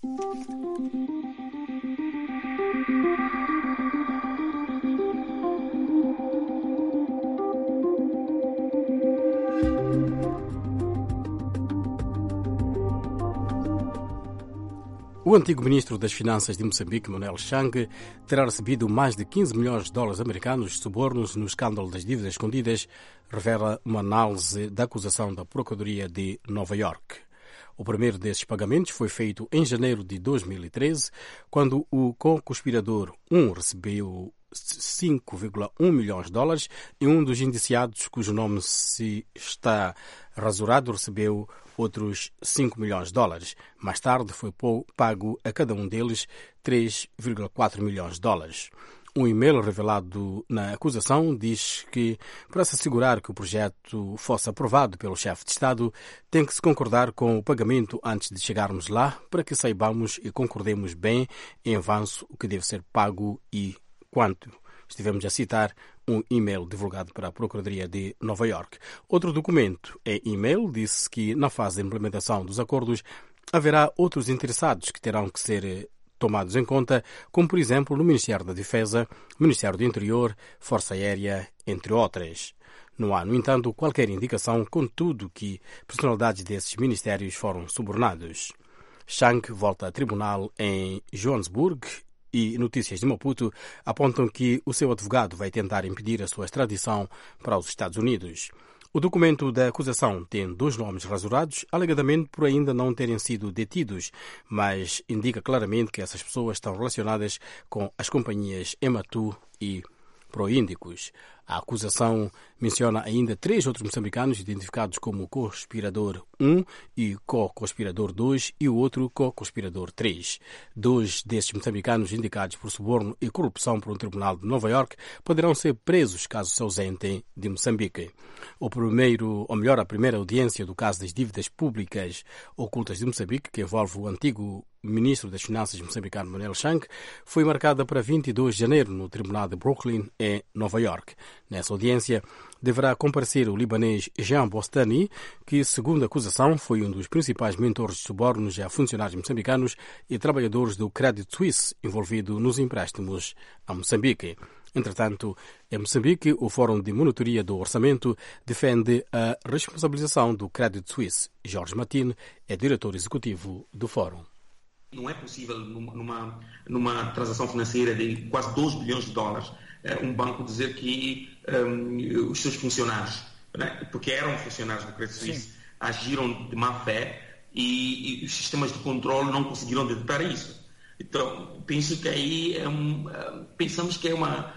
O antigo ministro das Finanças de Moçambique, Manuel Chang, terá recebido mais de quinze milhões de dólares americanos de subornos no escândalo das dívidas escondidas, revela uma análise da acusação da Procuradoria de Nova Iorque. O primeiro desses pagamentos foi feito em janeiro de dois mil e treze, quando o co-conspirador um recebeu cinco vírgula um milhões de dólares e um dos indiciados, cujo nome se está rasurado, recebeu outros cinco milhões de dólares. Mais tarde foi pago a cada um deles três vírgula quatro milhões de dólares. Um e-mail revelado na acusação diz que, para se assegurar que o projeto fosse aprovado pelo chefe de Estado, tem que se concordar com o pagamento antes de chegarmos lá, para que saibamos e concordemos bem em avanço o que deve ser pago e quanto. Estivemos a citar um e-mail divulgado para a Procuradoria de Nova Iorque. Outro documento em e-mail disse que, na fase de implementação dos acordos, haverá outros interessados que terão que ser tomados em conta, como, por exemplo, no Ministério da Defesa, Ministério do Interior, Força Aérea, entre outras. Não há, no entanto, qualquer indicação, contudo, que personalidades desses ministérios foram subornados. Chang volta a tribunal em Joanesburgo e notícias de Maputo apontam que o seu advogado vai tentar impedir a sua extradição para os Estados Unidos. O documento da acusação tem dois nomes rasurados, alegadamente por ainda não terem sido detidos, mas indica claramente que essas pessoas estão relacionadas com as companhias Ematu e Proíndicos. A acusação menciona ainda três outros moçambicanos identificados como co-conspirador um e co-conspirador dois e o outro co-conspirador três. Dois desses moçambicanos indicados por suborno e corrupção por um tribunal de Nova Iorque poderão ser presos caso se ausentem de Moçambique. O primeiro, ou melhor, a primeira audiência do caso das dívidas públicas ocultas de Moçambique, que envolve o antigo ministro das Finanças moçambicano Manuel Chang, foi marcada para vinte e dois de janeiro no Tribunal de Brooklyn, em Nova Iorque. Nessa audiência, deverá comparecer o libanês Jean Bostani, que, segundo a acusação, foi um dos principais mentores de subornos a funcionários moçambicanos e trabalhadores do Credit Suisse envolvido nos empréstimos a Moçambique. Entretanto, em Moçambique, o Fórum de Monitoria do Orçamento defende a responsabilização do Credit Suisse. Jorge Martin é diretor executivo do Fórum. Não é possível, numa, numa transação financeira de quase dois bilhões de dólares, um banco dizer que um, os seus funcionários, né, porque eram funcionários do Credit Suisse, Sim. agiram de má fé e, e os sistemas de controle não conseguiram detectar isso. Então, penso que aí é um, pensamos que é uma,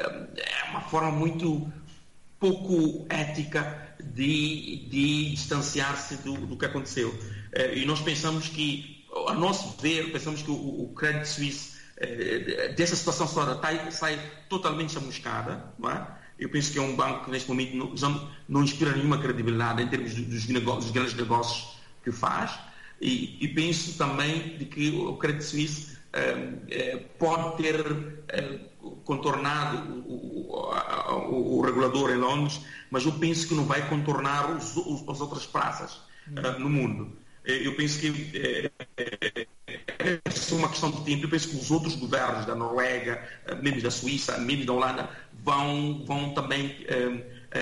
é uma forma muito pouco ética de, de distanciar-se do, do que aconteceu. E nós pensamos que, a nosso ver, pensamos que o, o Credit Suisse eh, dessa situação só sai totalmente chamuscada, não é? Eu penso que é um banco que neste momento não, já não inspira nenhuma credibilidade em termos dos, negócios, dos grandes negócios que faz, e, e penso também de que o Credit Suisse pode ter contornado o, o, o, o regulador em Londres, mas eu penso que não vai contornar os, os, as outras praças uh, no mundo. Eu penso que é, é uma questão de tempo. Eu penso que os outros governos da Noruega, mesmo da Suíça, mesmo da Holanda, vão, vão também é,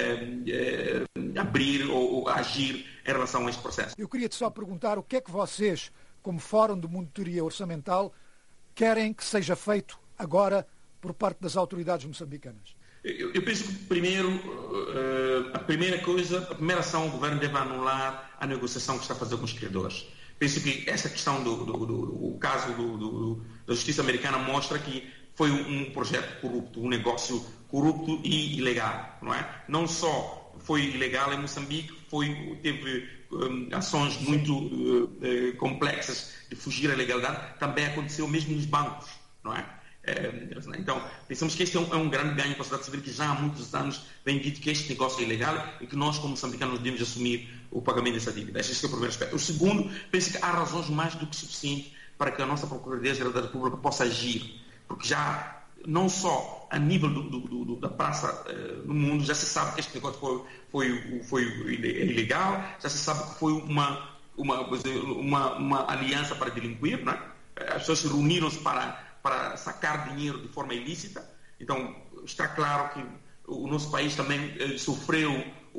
é, é, abrir ou, ou agir em relação a este processo. Eu queria-te só perguntar o que é que vocês, como Fórum de Monitoria Orçamental, querem que seja feito agora por parte das autoridades moçambicanas? Eu, eu penso que, primeiro, uh, a primeira coisa, a primeira ação, o governo deve anular a negociação que está a fazer com os criadores. Penso que essa questão do, do, do, do caso do, do, da justiça americana mostra que foi um, um projeto corrupto, um negócio corrupto e ilegal, não é? Não só foi ilegal em Moçambique, foi, teve um, ações muito uh, uh, complexas de fugir à legalidade, também aconteceu mesmo nos bancos, não é? Então, pensamos que este é um, é um grande ganho para a sociedade civil, que já há muitos anos vem dito que este negócio é ilegal e que nós, como moçambicanos, devemos assumir o pagamento dessa dívida. Este é o primeiro aspecto. O segundo, penso que há razões mais do que suficientes para que a nossa Procuradoria-Geral da República possa agir, porque já, não só a nível do, do, do, da praça uh, no mundo, já se sabe que este negócio foi, foi, foi ilegal, já se sabe que foi uma, uma, uma, uma aliança para delinquir, não é? As pessoas se reuniram-se para para sacar dinheiro de forma ilícita. Então, está claro que o nosso país também eh, sofreu, o,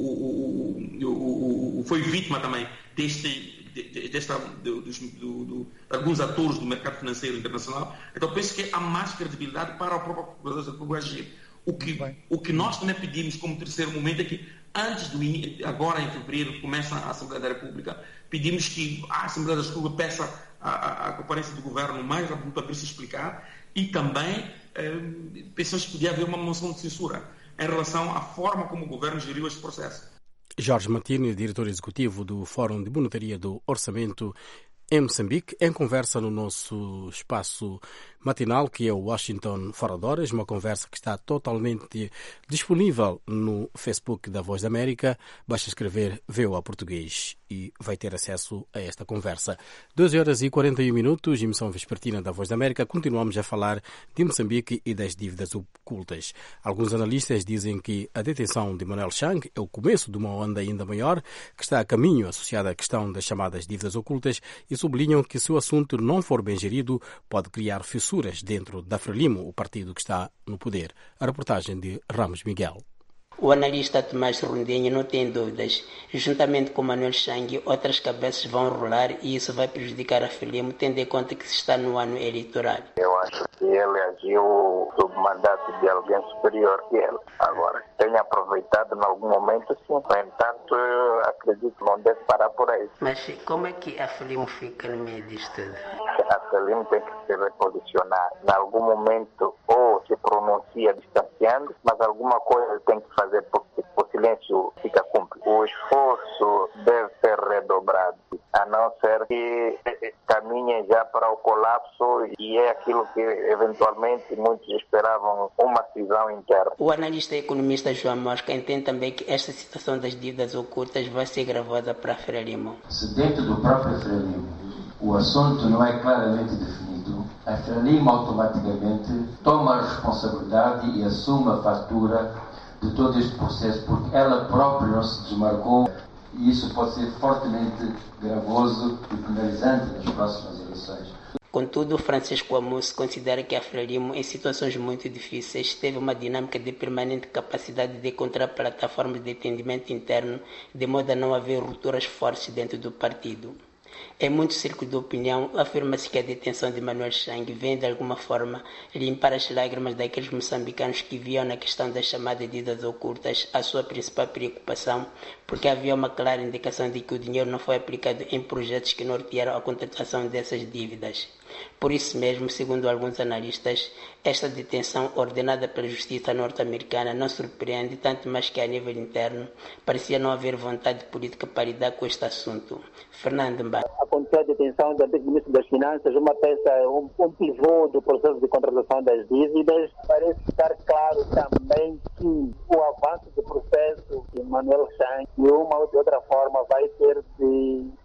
o, o, o, o, foi vítima também deste, de, desta, do, do, do, de alguns atores do mercado financeiro internacional. Então, penso que há mais credibilidade para a própria Procuradoria agir. O que, o que nós também pedimos como terceiro momento é que, antes do agora em fevereiro, começa a Assembleia da República, pedimos que a Assembleia da República peça a, a, a comparência do governo mais rápido para se explicar, e também eh, pensamos que podia haver uma moção de censura em relação à forma como o governo geriu este processo. Jorge Martins, diretor executivo do Fórum de Monitoria do Orçamento em Moçambique, em conversa no nosso espaço matinal, que é o Washington Fora de Horas, uma conversa que está totalmente disponível no Facebook da Voz da América. Basta escrever V O A Português e vai ter acesso a esta conversa. doze horas e quarenta e um minutos, emissão vespertina da Voz da América. Continuamos a falar de Moçambique e das dívidas ocultas. Alguns analistas dizem que a detenção de Manuel Chang é o começo de uma onda ainda maior, que está a caminho associada à questão das chamadas dívidas ocultas, e sublinham que, se o assunto não for bem gerido, pode criar fissuras dentro da Frelimo, o partido que está no poder. A reportagem de Ramos Miguel. O analista Tomás Rondinho não tem dúvidas. Juntamente com Manuel Chang, outras cabeças vão rolar e isso vai prejudicar a Frelimo, tendo em conta que se está no ano eleitoral. Eu acho que ele agiu sob mandato de alguém superior que ele. Agora, tenha aproveitado em algum momento, sim. No entanto, eu acredito que não deve parar por aí. Mas como é que a Frelimo fica no meio disto tudo? A Frelimo tem que se reposicionar. Em algum momento, ou se pronuncia distanciando, mas alguma coisa tem que fazer, porque o silêncio fica cúmplice. O esforço deve ser redobrado, a não ser que caminhem já para o colapso, e é aquilo que eventualmente muitos esperavam, uma cisão interna. O analista e economista João Mosca entende também que esta situação das dívidas ocultas vai ser gravada para a Frelimo. Se dentro do próprio Frelimo o assunto não é claramente definido, a Frelimo automaticamente toma a responsabilidade e assume a fatura de todo este processo, porque ela própria não se desmarcou, e isso pode ser fortemente gravoso e penalizante nas próximas eleições. Contudo, Francisco Amus considera que a Frelimo, em situações muito difíceis, teve uma dinâmica de permanente capacidade de encontrar plataformas de entendimento interno, de modo a não haver rupturas fortes dentro do partido. Em muitos círculos de opinião, afirma-se que a detenção de Manuel Chang vem, de alguma forma, limpar as lágrimas daqueles moçambicanos que viam na questão das chamadas dívidas ocultas a sua principal preocupação, porque havia uma clara indicação de que o dinheiro não foi aplicado em projetos que nortearam a contratação dessas dívidas. Por isso mesmo, segundo alguns analistas, esta detenção ordenada pela justiça norte-americana não surpreende, tanto mais que a nível interno parecia não haver vontade política para lidar com este assunto. Fernando Mbá. Aconteceu a detenção do antigo ministro das Finanças, uma peça, um, um pivô do processo de contratação das dívidas. Parece estar claro também que o avanço do processo de Manuel Chang, de uma ou de outra forma, vai ter de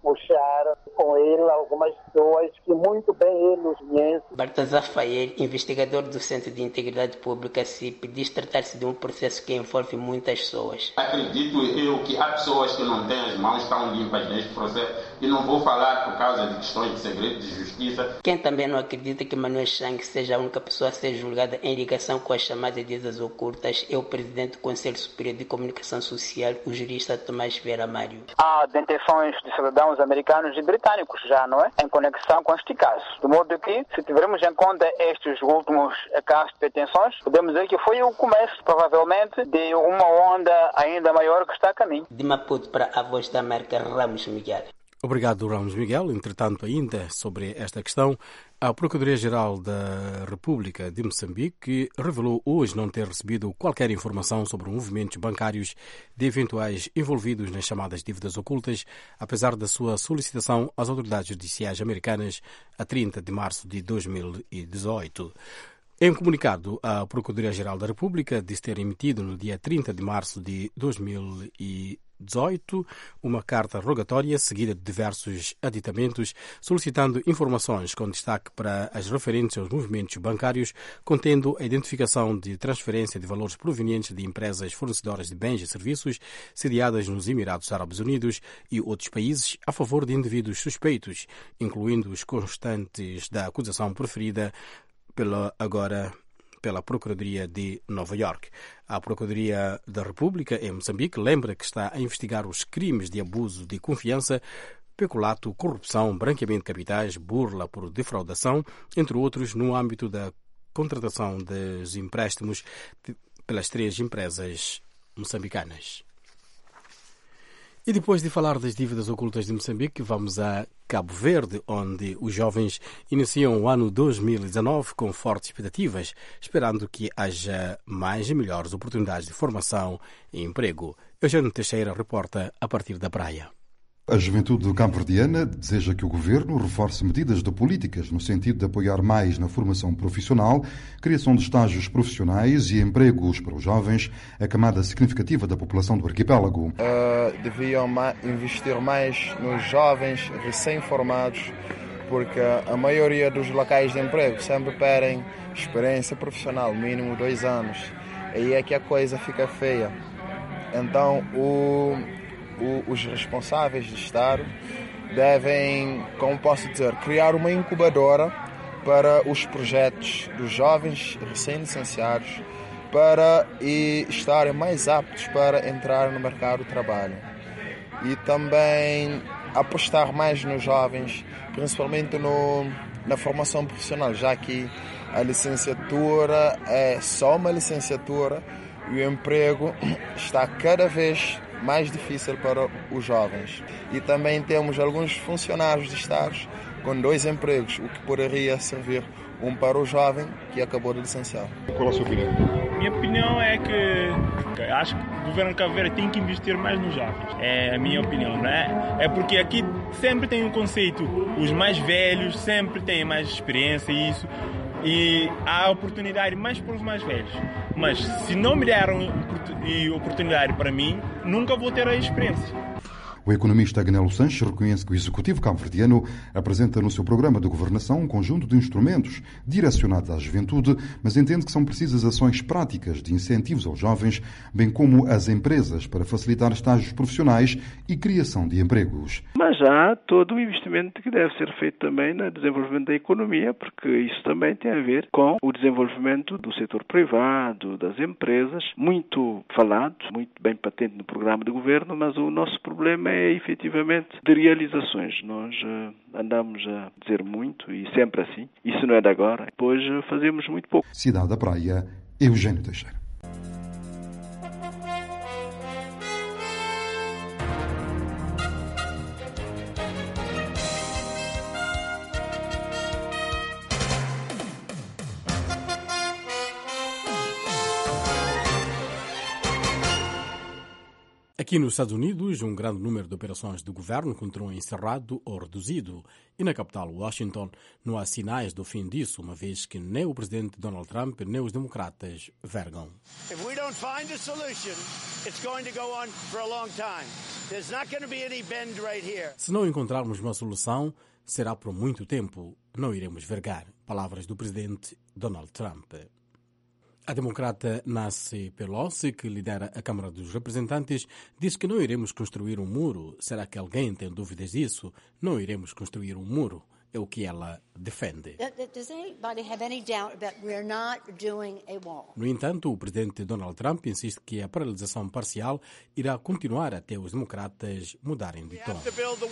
puxar com ele algumas pessoas que muito bem ele os conhece. Baltazar Fael, investigador do Centro de Integridade Pública C I P, diz tratar-se de um processo que envolve muitas pessoas. Acredito eu que há pessoas que não têm as mãos tão limpas neste processo e não vou falar por causa de questões de segredo de justiça. Quem também não acredita que Manuel Chang seja a única pessoa a ser julgada em ligação com as chamadas dívidas ocultas é o presidente do Conselho Superior de Comunicação Social, o jurista Tomás Vieira Mário. Há detenções de cidadãos americanos e britânicos já, não é? Em conexão com este caso. De modo que, se tivermos em conta estes últimos casos de detenções, podemos dizer que foi o começo, provavelmente, de uma onda ainda maior que está a caminho. De Maputo para a Voz da América, Ramos Miguel. Obrigado, Ramos Miguel. Entretanto, ainda sobre esta questão, a Procuradoria-Geral da República de Moçambique revelou hoje não ter recebido qualquer informação sobre movimentos bancários de eventuais envolvidos nas chamadas dívidas ocultas, apesar da sua solicitação às autoridades judiciais americanas a trinta de março de dois mil e dezoito. Em um comunicado, a Procuradoria-Geral da República disse ter emitido no dia trinta de março de dois mil e dezoito uma carta rogatória seguida de diversos aditamentos solicitando informações com destaque para as referentes aos movimentos bancários, contendo a identificação de transferência de valores provenientes de empresas fornecedoras de bens e serviços sediadas nos Emirados Árabes Unidos e outros países a favor de indivíduos suspeitos, incluindo os constantes da acusação preferida pela agora pela Procuradoria de Nova York. A Procuradoria da República em Moçambique lembra que está a investigar os crimes de abuso de confiança, peculato, corrupção, branqueamento de capitais, burla por defraudação, entre outros, no âmbito da contratação dos empréstimos de, pelas três empresas moçambicanas. E depois de falar das dívidas ocultas de Moçambique, vamos a Cabo Verde, onde os jovens iniciam o ano dois mil e dezenove com fortes expectativas, esperando que haja mais e melhores oportunidades de formação e emprego. Eugênio Teixeira reporta a partir da praia. A juventude cabo-verdiana deseja que o governo reforce medidas de políticas no sentido de apoiar mais na formação profissional, criação de estágios profissionais e empregos para os jovens, a camada significativa da população do arquipélago. Uh, deviam ma- investir mais nos jovens recém-formados, porque a maioria dos locais de emprego sempre pedem experiência profissional, mínimo dois anos. Aí é que a coisa fica feia. Então, o... os responsáveis de Estado devem, como posso dizer, criar uma incubadora para os projetos dos jovens recém-licenciados para e estarem mais aptos para entrar no mercado de trabalho. E também apostar mais nos jovens, principalmente no, na formação profissional, já que a licenciatura é só uma licenciatura e o emprego está cada vez mais difícil para os jovens. E também temos alguns funcionários de Estado com dois empregos, o que poderia servir um para o jovem que acabou de licenciar. Qual é a sua opinião? Minha opinião é que acho que o governo de Cabo Verde tem que investir mais nos jovens. É a minha opinião, não é? É porque aqui sempre tem um conceito, os mais velhos sempre têm mais experiência e isso. E há oportunidade mais para os mais velhos. Mas se não me deram oportunidade para mim, nunca vou ter a experiência. O economista Agnello Sanches reconhece que o Executivo cabo-verdiano apresenta no seu programa de governação um conjunto de instrumentos direcionados à juventude, mas entende que são precisas ações práticas de incentivos aos jovens, bem como às empresas para facilitar estágios profissionais e criação de empregos. Mas há todo o investimento que deve ser feito também no desenvolvimento da economia, porque isso também tem a ver com o desenvolvimento do setor privado, das empresas, muito falado, muito bem patente no programa de governo, mas o nosso problema é efetivamente de realizações. Nós uh, andamos a dizer muito e sempre assim. Isso não é de agora. Depois uh, fazemos muito pouco. Cidade da Praia, Eugênio Teixeira. Aqui nos Estados Unidos, um grande número de operações do governo continuam encerrado ou reduzido. E na capital, Washington, não há sinais do fim disso, uma vez que nem o presidente Donald Trump nem os democratas vergam. If we don't find a solution, it's going to go on for a long time. There's not going to be any bend right here. Se não encontrarmos uma solução, será por muito tempo. Não iremos vergar. Palavras do presidente Donald Trump. A democrata Nancy Pelosi, que lidera a Câmara dos Representantes, diz que não iremos construir um muro. Será que alguém tem dúvidas disso? Não iremos construir um muro. É o que ela defende. No entanto, o presidente Donald Trump insiste que a paralisação parcial irá continuar até os democratas mudarem de tom.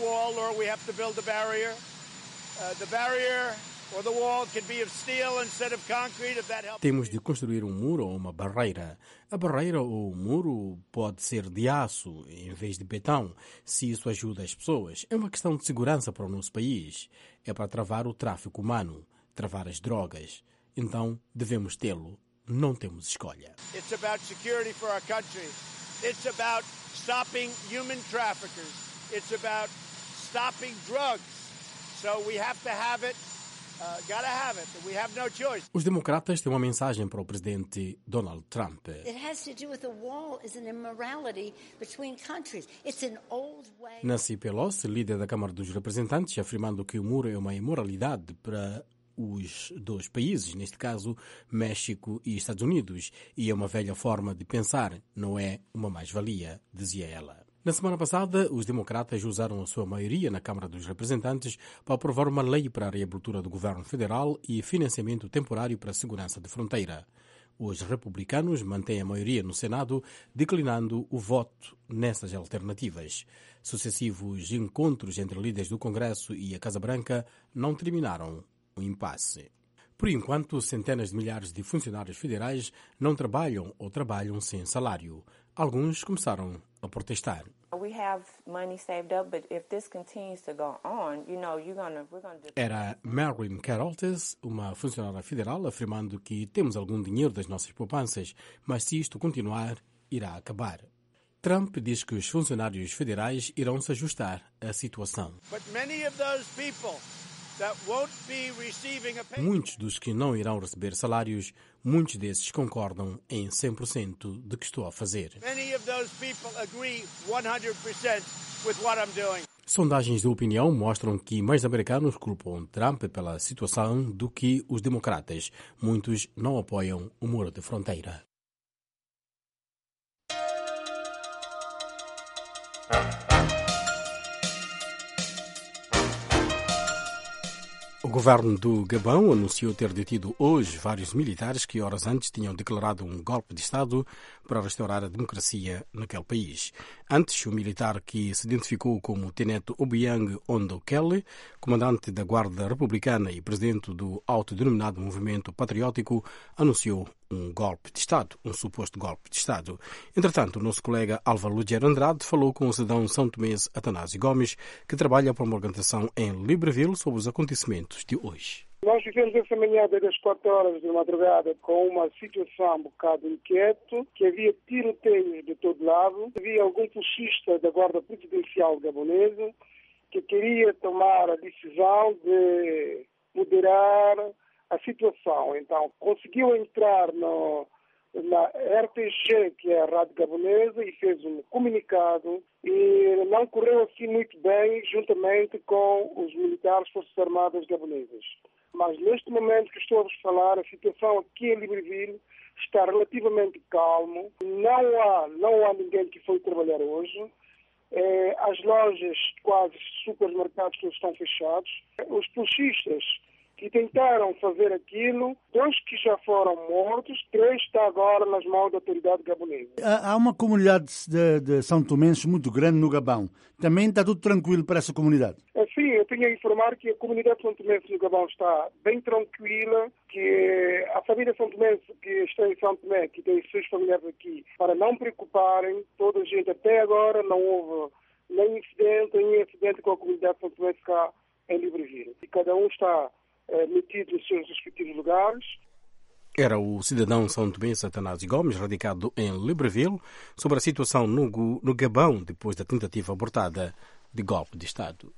Temos de construir um muro ou uma barreira. A barreira ou o muro pode ser de aço em vez de betão, se isso ajuda as pessoas. É uma questão de segurança para o nosso país. É para travar o tráfico humano, travar as drogas. Então, devemos tê-lo. Não temos escolha. It's about security for our country. It's about stopping human traffickers. It's about stopping drugs. So we have to have it. Uh, gotta have it. We have no choice. Os democratas têm uma mensagem para o presidente Donald Trump. It has to do with the wall is an immorality between countries. It's an old way. Nancy Pelosi, líder da Câmara dos Representantes, afirmando que o muro é uma imoralidade para os dois países, neste caso México e Estados Unidos, e é uma velha forma de pensar, não é uma mais-valia, dizia ela. Na semana passada, os democratas usaram a sua maioria na Câmara dos Representantes para aprovar uma lei para a reabertura do governo federal e financiamento temporário para a segurança de fronteira. Os republicanos mantêm a maioria no Senado, declinando o voto nessas alternativas. Sucessivos encontros entre líderes do Congresso e a Casa Branca não terminaram o impasse. Por enquanto, centenas de milhares de funcionários federais não trabalham ou trabalham sem salário. Alguns começaram a protestar. Era Marilyn Caroltes, uma funcionária federal, afirmando que temos algum dinheiro das nossas poupanças, mas se isto continuar, irá acabar. Trump diz que os funcionários federais irão se ajustar à situação. Muitos dos que não irão receber salários, muitos desses concordam em cem por cento do que estou a fazer. Sondagens de opinião mostram que mais americanos culpam Trump pela situação do que os democratas. Muitos não apoiam o muro de fronteira. O governo do Gabão anunciou ter detido hoje vários militares que horas antes tinham declarado um golpe de Estado para restaurar a democracia naquele país. Antes, o militar que se identificou como Tenente Obiang Ondo Kelly, comandante da Guarda Republicana e presidente do autodenominado Movimento Patriótico, anunciou um golpe de Estado, um suposto golpe de Estado. Entretanto, o nosso colega Álvaro Lugero Andrade falou com o cidadão são tomense Atanásio Gomes, que trabalha para uma organização em Libreville sobre os acontecimentos de hoje. Nós vivemos essa manhã desde as quatro horas da madrugada com uma situação um bocado inquieto, que havia tiroteios de todo lado, havia algum puxista da Guarda Presidencial gabonesa que queria tomar a decisão de moderar a situação. Então, conseguiu entrar no, na R T G, que é a Rádio Gabonesa, e fez um comunicado e não correu assim muito bem juntamente com os militares Forças Armadas gabonesas. Mas neste momento que estou a vos falar, a situação aqui em Libreville está relativamente calmo. Não há, não há ninguém que foi trabalhar hoje. É, as lojas, quase supermercados, todos estão fechados. Os puxistas que tentaram fazer aquilo, dois que já foram mortos, três estão agora nas mãos da autoridade gabonesa. Há uma comunidade de, de São Tomenses muito grande no Gabão. Também está tudo tranquilo para essa comunidade? Sim, eu tenho a informar que a comunidade de São Tomense no Gabão está bem tranquila, que a família São Tomense que está em São Tomé, que tem seus familiares aqui, para não preocuparem, toda a gente até agora não houve nem incidente, nem incidente com a comunidade de São Tomense cá em Libreville. E cada um está metido nos seus respectivos lugares. Era o cidadão são tomense Atanásio Gomes, radicado em Libreville, sobre a situação no, no Gabão depois da tentativa abortada de golpe de Estado.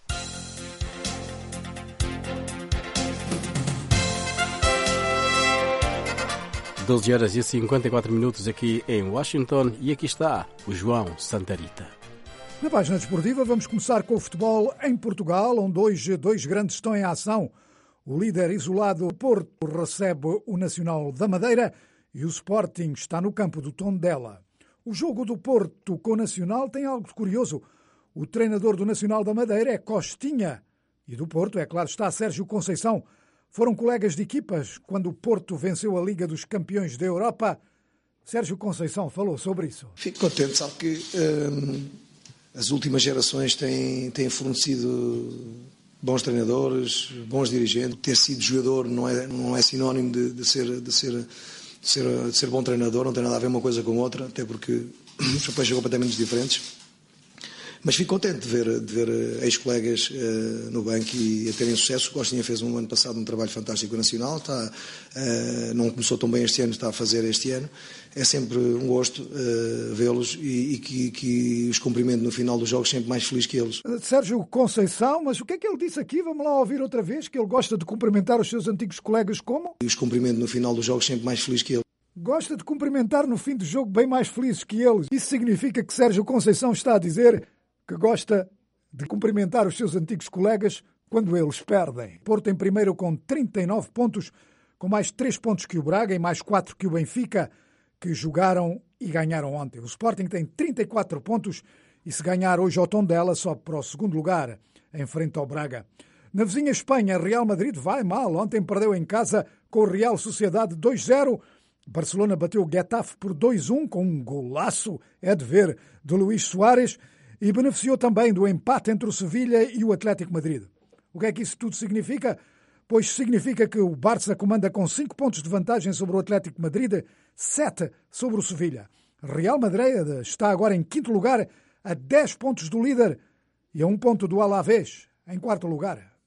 doze horas e cinquenta e quatro minutos aqui em Washington, e aqui está o João Santarita. Na página desportiva vamos começar com o futebol em Portugal, onde hoje dois grandes estão em ação. O líder isolado Porto recebe o Nacional da Madeira e o Sporting está no campo do Tondela. O jogo do Porto com o Nacional tem algo de curioso. O treinador do Nacional da Madeira é Costinha e do Porto, é claro, está Sérgio Conceição. Foram colegas de equipas quando o Porto venceu a Liga dos Campeões da Europa. Sérgio Conceição falou sobre isso. Fico contente, sabe que hum, as últimas gerações têm, têm fornecido bons treinadores, bons dirigentes. Ter sido jogador não é, não é sinónimo de, de, ser, de, ser, de, ser, de ser bom treinador, não tem nada a ver uma coisa com outra, até porque os papéis são completamente diferentes. Mas fico contente de ver, de ver ex-colegas uh, no banco e a terem sucesso. O Costinha fez um ano passado um trabalho fantástico nacional, está, uh, não começou tão bem este ano, está a fazer este ano. É sempre um gosto uh, vê-los e, e que, que os cumprimento no final dos jogos sempre mais feliz que eles. Sérgio Conceição, mas o que é que ele disse aqui? Vamos lá ouvir outra vez, que ele gosta de cumprimentar os seus antigos colegas como? E os cumprimento no final dos jogos sempre mais feliz que eles. Gosta de cumprimentar no fim do jogo bem mais felizes que eles. Isso significa que Sérgio Conceição está a dizer que gosta de cumprimentar os seus antigos colegas quando eles perdem. Porto em primeiro com trinta e nove pontos, com mais três pontos que o Braga e mais quatro que o Benfica, que jogaram e ganharam ontem. O Sporting tem trinta e quatro pontos e se ganhar hoje ao Tondela sobe para o segundo lugar, em frente ao Braga. Na vizinha Espanha, Real Madrid vai mal. Ontem perdeu em casa com o Real Sociedade dois a zero. Barcelona bateu o Getafe por dois a um com um golaço, é de ver, de Luís Soares, e beneficiou também do empate entre o Sevilha e o Atlético Madrid. O que é que isso tudo significa? Pois significa que o Barça comanda com cinco pontos de vantagem sobre o Atlético Madrid, sete sobre o Sevilha. Real Madrid está agora em quinto lugar, a dez pontos do líder e a um ponto do Alavés, em quarto lugar.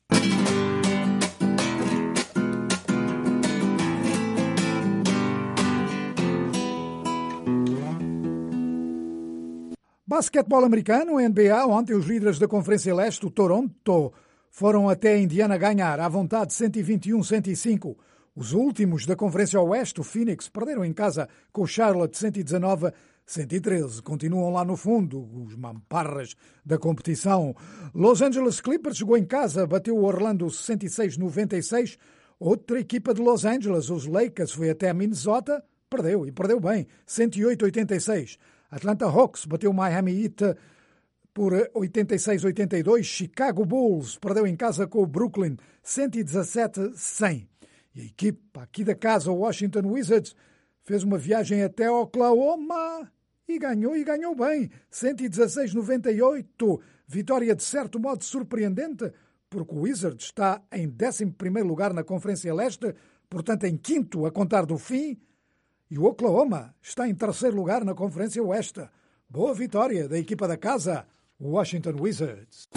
Basquetebol americano, N B A, ontem os líderes da Conferência Leste, o Toronto, foram até Indiana ganhar, à vontade cento e vinte e um a cento e cinco. Os últimos da Conferência Oeste, o Phoenix, perderam em casa com o Charlotte cento e dezanove a cento e treze. Continuam lá no fundo, os mamparras da competição. Los Angeles Clippers jogou em casa, bateu o Orlando cento e seis a noventa e seis. Outra equipa de Los Angeles, os Lakers, foi até Minnesota, perdeu, e perdeu bem, cento e oito a oitenta e seis. Atlanta Hawks bateu o Miami Heat por oitenta e seis a oitenta e dois. Chicago Bulls perdeu em casa com o Brooklyn cento e dezassete a cem. E a equipa aqui da casa, o Washington Wizards, fez uma viagem até Oklahoma e ganhou, e ganhou bem, cento e dezasseis a noventa e oito. Vitória de certo modo surpreendente, porque o Wizards está em décimo primeiro lugar na Conferência Leste, portanto em quinto a contar do fim. E o Oklahoma está em terceiro lugar na Conferência Oeste. Boa vitória da equipa da casa, o Washington Wizards.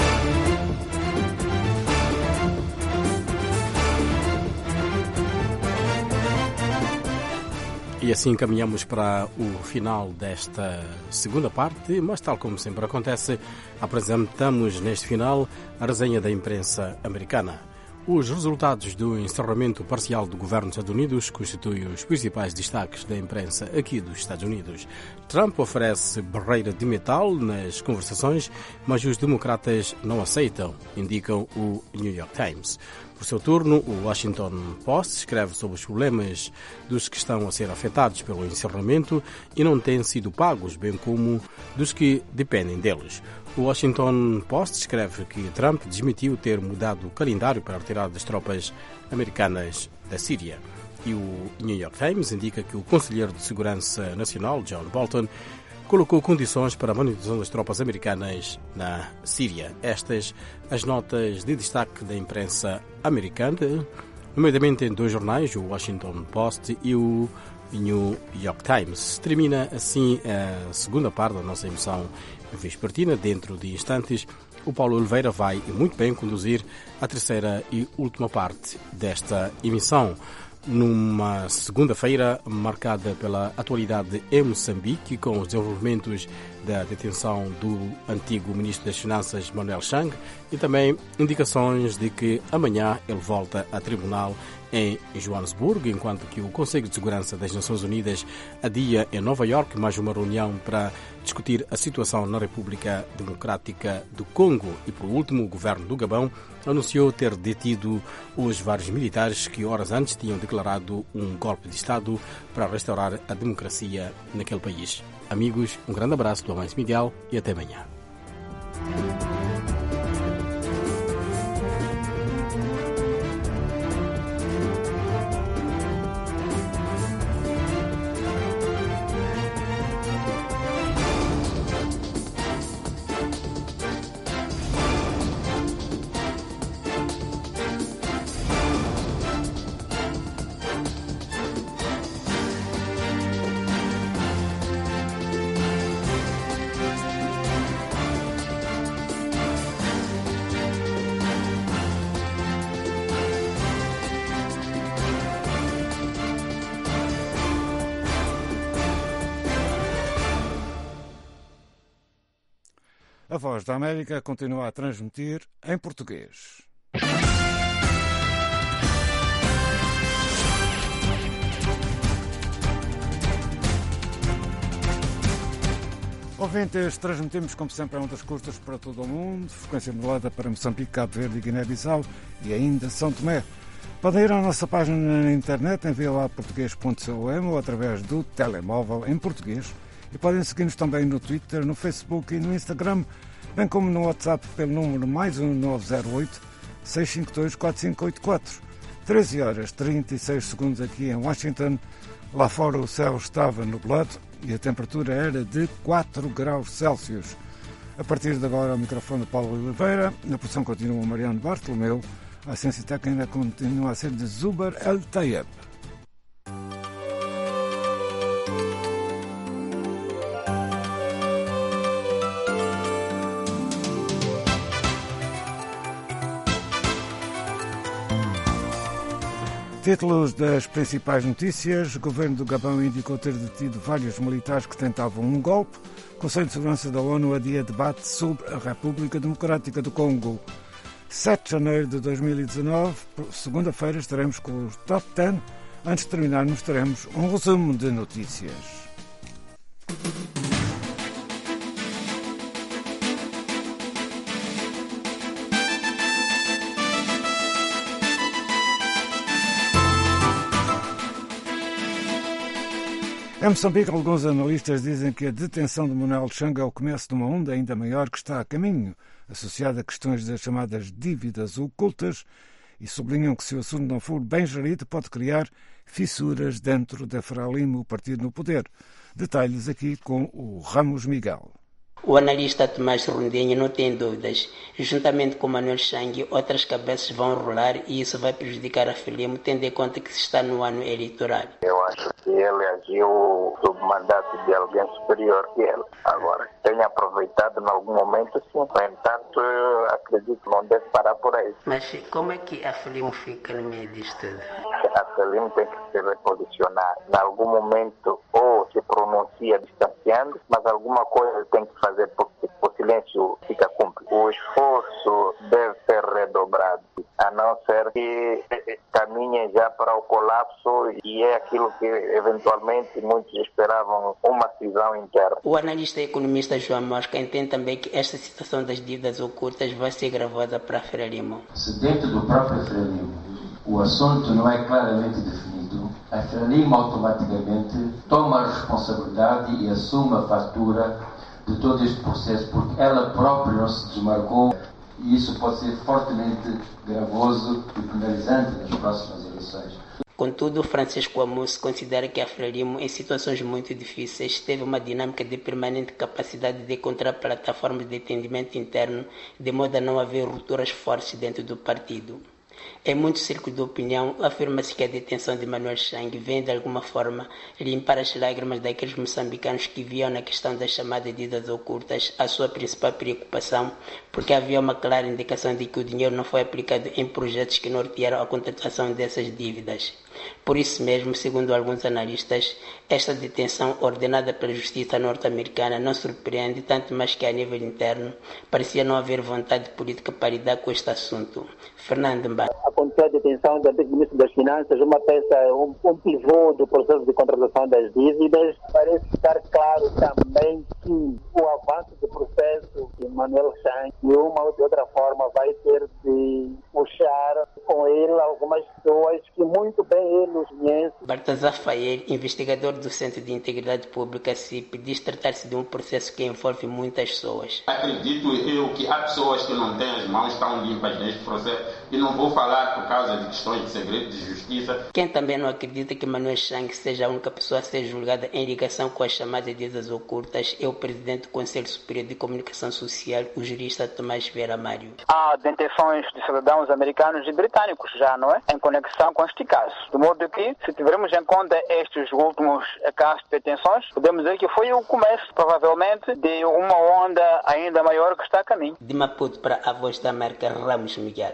E assim caminhamos para o final desta segunda parte, mas tal como sempre acontece, apresentamos neste final a resenha da imprensa americana. Os resultados do encerramento parcial do governo dos Estados Unidos constituem os principais destaques da imprensa aqui dos Estados Unidos. Trump oferece barreira de metal nas conversações, mas os democratas não aceitam, indicam o New York Times. Por seu turno, o Washington Post escreve sobre os problemas dos que estão a ser afetados pelo encerramento e não têm sido pagos, bem como dos que dependem deles. O Washington Post escreve que Trump desmentiu ter mudado o calendário para a retirada das tropas americanas da Síria. E o New York Times indica que o conselheiro de Segurança Nacional, John Bolton, colocou condições para a manutenção das tropas americanas na Síria. Estas as notas de destaque da imprensa americana, nomeadamente em dois jornais, o Washington Post e o New York Times. Termina assim a segunda parte da nossa emissão vespertina. Dentro de instantes, o Paulo Oliveira vai muito bem conduzir a terceira e última parte desta emissão. numa segunda-feira marcada pela atualidade em Moçambique, com os desenvolvimentos da detenção do antigo ministro das Finanças, Manuel Chang, e também indicações de que amanhã ele volta a tribunal em Joanesburgo, enquanto que o Conselho de Segurança das Nações Unidas adia em Nova Iorque mais uma reunião para discutir a situação na República Democrática do Congo. E, por último, o governo do Gabão anunciou ter detido os vários militares que horas antes tinham declarado um golpe de Estado para restaurar a democracia naquele país. Amigos, um grande abraço do Amâncio Miguel e até amanhã. A Voz da América continua a transmitir em português. Ouvintes, transmitimos como sempre em ondas curtas para todo o mundo, frequência modulada para Moçambique, Cabo Verde e Guiné-Bissau e ainda São Tomé. Podem ir à nossa página na internet em vila português ponto com ou através do telemóvel em português. E podem seguir-nos também no Twitter, no Facebook e no Instagram, bem como no WhatsApp pelo número mais um nove zero oito, seis cinco dois, quatro cinco oito quatro. treze horas e trinta e seis segundos aqui em Washington. Lá fora o céu estava nublado e a temperatura era de quatro graus Celsius. A partir de agora, o microfone de Paulo Oliveira. Na produção continua o Mariano Bartolomeu. A assistência técnica continua a ser de Zuber El Tayeb. Títulos das principais notícias. O governo do Gabão indicou ter detido vários militares que tentavam um golpe. O Conselho de Segurança da ONU adia debate sobre a República Democrática do Congo. sete de janeiro de dois mil e dezanove, segunda-feira, estaremos com os Top dez. Antes de terminarmos, teremos um resumo de notícias. Em Moçambique, alguns analistas dizem que a detenção de Manuel Chang é o começo de uma onda ainda maior que está a caminho, associada a questões das chamadas dívidas ocultas, e sublinham que se o assunto não for bem gerido pode criar fissuras dentro da Frelimo, o partido no poder. Detalhes aqui com o Ramos Miguel. O analista Tomás Rondinho não tem dúvidas. Juntamente com Manuel Chang, outras cabeças vão rolar e isso vai prejudicar a Frelimo, tendo em conta que se está no ano eleitoral. Eu acho que ele agiu sob mandato de alguém superior que ele. Agora, tenha aproveitado em algum momento, sim. No entanto, eu acredito que não deve parar por aí. Mas como é que a Frelimo fica no meio disto tudo? A Frelimo tem que se reposicionar. Em algum momento, ou se pronuncia distanciando, mas alguma coisa tem que fazer porque o silêncio fica cúmplice. O esforço deve ser redobrado, a não ser que caminhem já para o colapso, e é aquilo que eventualmente muitos esperavam, uma cisão interna. O analista e economista João Mosca entende também que esta situação das dívidas ocultas vai ser gravosa para a Frelimo. Se dentro do próprio Frelimo o assunto não é claramente definido, a Frelimo automaticamente toma a responsabilidade e assume a fatura de todo este processo, porque ela própria não se desmarcou, e isso pode ser fortemente gravoso e penalizante nas próximas eleições. Contudo, Francisco Amusse considera que a Frelimo, em situações muito difíceis, teve uma dinâmica de permanente capacidade de encontrar plataformas de entendimento interno, de modo a não haver rupturas fortes dentro do partido. Em muitos círculos de opinião, afirma-se que a detenção de Manuel Chang vem, de alguma forma, limpar as lágrimas daqueles moçambicanos que viam na questão das chamadas dívidas ocultas a sua principal preocupação, porque havia uma clara indicação de que o dinheiro não foi aplicado em projetos que nortearam a contratação dessas dívidas. Por isso mesmo, segundo alguns analistas, esta detenção ordenada pela justiça norte-americana não surpreende, tanto mais que a nível interno parecia não haver vontade política para lidar com este assunto. Fernando Mba. Aconteceu a detenção do antigo ministro das Finanças, uma peça, um, um pivô do processo de contratação das dívidas. Parece estar claro também que o avanço do processo de Manuel Chang, de uma ou de outra forma, vai ter de puxar com ele algumas pessoas que muito bem ele os conhece. Baltazar Fael, investigador do Centro de Integridade Pública, C I P, diz tratar-se de um processo que envolve muitas pessoas. Acredito eu que há pessoas que não têm as mãos tão limpas neste processo e não vou falar por causa de questões de segredo de justiça. Quem também não acredita que Manuel Chang seja a única pessoa a ser julgada em ligação com as chamadas dívidas ocultas é o presidente do Conselho Superior de Comunicação Social, o jurista Tomás Vieira Mário. Há detenções de cidadãos americanos e britânicos já, não é? Em conexão com este caso. De modo que, se tivermos em conta estes últimos casos de detenções, podemos dizer que foi o começo, provavelmente, de uma onda ainda maior que está a caminho. De Maputo para a Voz da América, Ramos Miguel.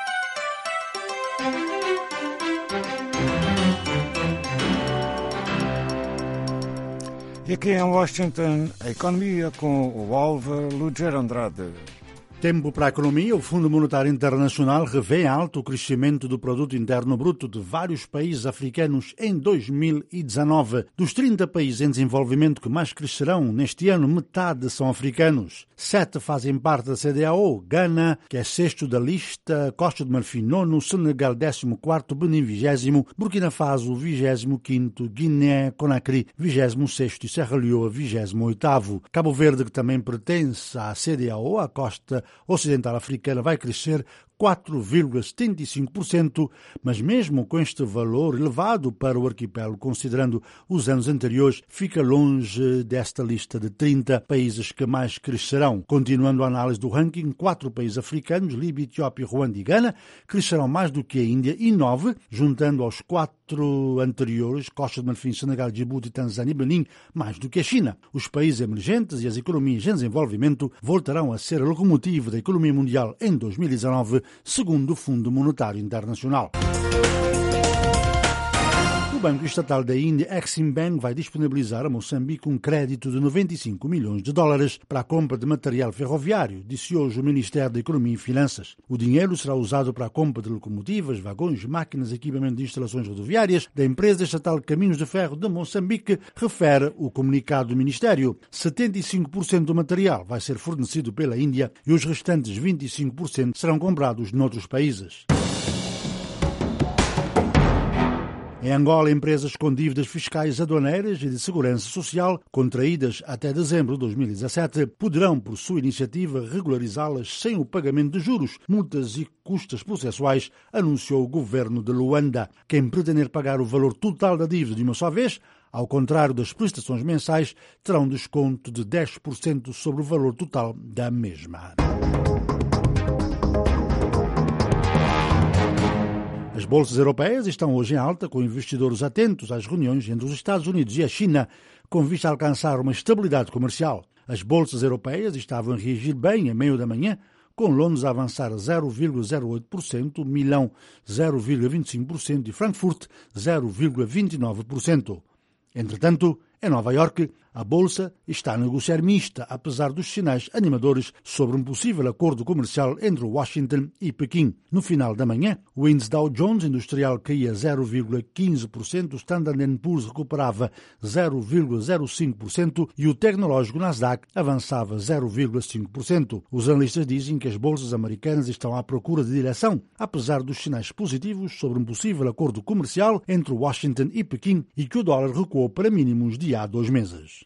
E aqui em Washington, a economia com o Álvaro Lugero Andrade. Tempo para a economia, o Fundo Monetário Internacional revê alto o crescimento do produto interno bruto de vários países africanos em dois mil e dezanove. Dos trinta países em desenvolvimento que mais crescerão neste ano, metade são africanos. Sete fazem parte da C D A O, Ghana, que é sexto da lista, Costa de Marfim nono, Senegal décimo quarto, Benin vigésimo, Burkina Faso vigésimo quinto, Guiné, Conakry vigésimo sexto e Serra Leoa vigésimo oitavo. Cabo Verde, que também pertence à C D A O, a Costa Ocidental Africana, vai crescer quatro vírgula setenta e cinco por cento, mas mesmo com este valor elevado para o arquipélago, considerando os anos anteriores, fica longe desta lista de trinta países que mais crescerão. Continuando a análise do ranking, quatro países africanos, Líbia, Etiópia, Ruanda e Gana, crescerão mais do que a Índia, e nove, juntando aos quatro anteriores, Costa de Marfim, Senegal, Djibouti, Tanzânia e Benin, mais do que a China. Os países emergentes e as economias em desenvolvimento voltarão a ser a locomotiva da economia mundial em dois mil e dezanove, segundo o Fundo Monetário Internacional. O Banco Estatal da Índia, Exim Bank, vai disponibilizar a Moçambique um crédito de noventa e cinco milhões de dólares para a compra de material ferroviário, disse hoje o Ministério da Economia e Finanças. O dinheiro será usado para a compra de locomotivas, vagões, máquinas, equipamento de instalações rodoviárias da empresa estatal Caminhos de Ferro de Moçambique, refere o comunicado do Ministério. setenta e cinco por cento do material vai ser fornecido pela Índia e os restantes vinte e cinco por cento serão comprados noutros países. Em Angola, empresas com dívidas fiscais, aduaneiras e de segurança social contraídas até dezembro de dois mil e dezassete poderão, por sua iniciativa, regularizá-las sem o pagamento de juros, multas e custas processuais, anunciou o governo de Luanda. Quem pretender pagar o valor total da dívida de uma só vez, ao contrário das prestações mensais, terá um desconto de dez por cento sobre o valor total da mesma. As bolsas europeias estão hoje em alta, com investidores atentos às reuniões entre os Estados Unidos e a China, com vista a alcançar uma estabilidade comercial. As bolsas europeias estavam a reagir bem a meio da manhã, com Londres a avançar zero vírgula zero oito por cento, Milão zero vírgula vinte e cinco por cento e Frankfurt zero vírgula vinte e nove por cento. Entretanto, em Nova Iorque, a Bolsa está a negociar mista, apesar dos sinais animadores sobre um possível acordo comercial entre Washington e Pequim. No final da manhã, o índice Dow Jones Industrial caía zero vírgula quinze por cento, o Standard and Poor's recuperava zero vírgula zero cinco por cento e o tecnológico Nasdaq avançava zero vírgula cinco por cento. Os analistas dizem que as bolsas americanas estão à procura de direção, apesar dos sinais positivos sobre um possível acordo comercial entre Washington e Pequim e que o dólar recuou para mínimos de há dois meses.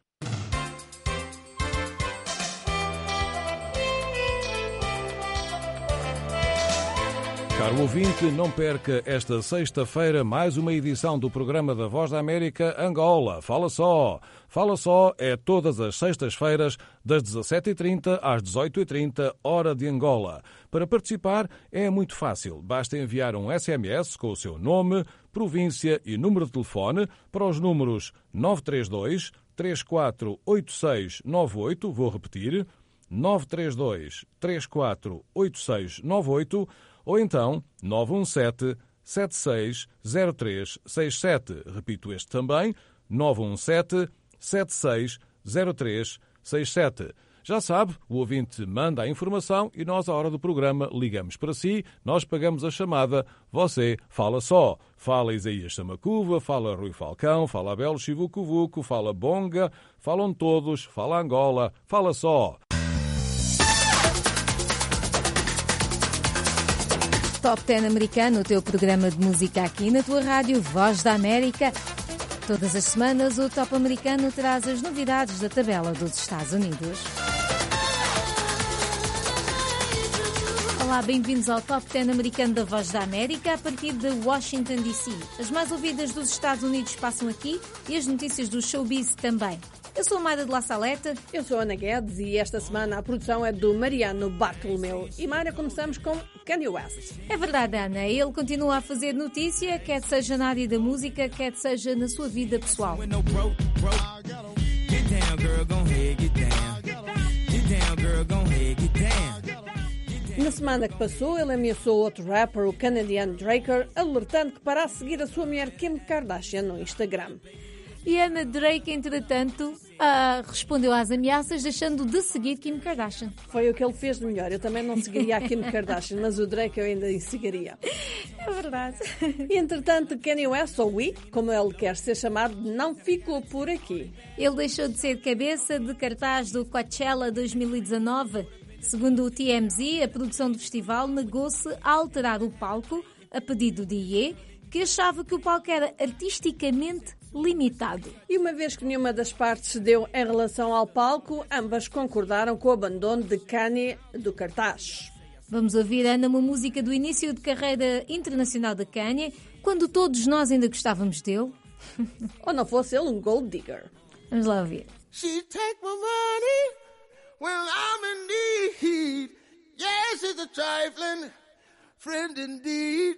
Caro ouvinte, não perca esta sexta-feira mais uma edição do programa da Voz da América Angola. Fala só! Fala só é todas as sextas-feiras, das dezassete e trinta às dezoito e trinta, hora de Angola. Para participar é muito fácil. Basta enviar um S M S com o seu nome, província e número de telefone para os números nove três dois, três quatro oito seis nove oito, vou repetir, nove três dois, três quatro oito seis nove oito, ou então nove um sete, sete seis zero três seis sete. Repito este também, nove um sete, sete seis zero três seis sete. Já sabe, o ouvinte manda a informação e nós, à hora do programa, ligamos para si, nós pagamos a chamada, você fala só. Fala Isaías Samacuva, fala Rui Falcão, fala Abel Chivucovuco, fala Bonga, falam todos, fala Angola, fala só. Top dez americano, o teu programa de música aqui na tua rádio Voz da América. Todas as semanas o Top americano traz as novidades da tabela dos Estados Unidos. Olá, bem-vindos ao Top dez americano da Voz da América a partir de Washington, D C. As mais ouvidas dos Estados Unidos passam aqui e as notícias do showbiz também. Eu sou a Mayra de La Saleta. Eu sou a Ana Guedes e esta semana a produção é do Mariano Bartolomeu. E Mayra, começamos com Kanye West. É verdade, Ana. Ele continua a fazer notícia, quer seja na área da música, quer seja na sua vida pessoal. Na semana que passou, ele ameaçou outro rapper, o Canadian Draker, alertando que para seguir a sua mulher Kim Kardashian no Instagram. E Ana Drake, entretanto, uh, respondeu às ameaças deixando de seguir Kim Kardashian. Foi o que ele fez de melhor. Eu também não seguiria a Kim Kardashian, mas o Drake eu ainda seguiria. É verdade. E, entretanto, Kanye West, ou Wee, como ele quer ser chamado, não ficou por aqui. Ele deixou de ser cabeça de cartaz do Coachella dois mil e dezanove. Segundo o T M Z, a produção do festival negou-se a alterar o palco a pedido de Ye, que achava que o palco era artisticamente limitado. E uma vez que nenhuma das partes cedeu em relação ao palco, ambas concordaram com o abandono de Kanye do cartaz. Vamos ouvir, Ana, uma música do início de carreira internacional de Kanye, quando todos nós ainda gostávamos dele. Ou não fosse ele um gold digger. Vamos lá ouvir. She take my money when I'm in need. Yes, she's a trifling friend indeed.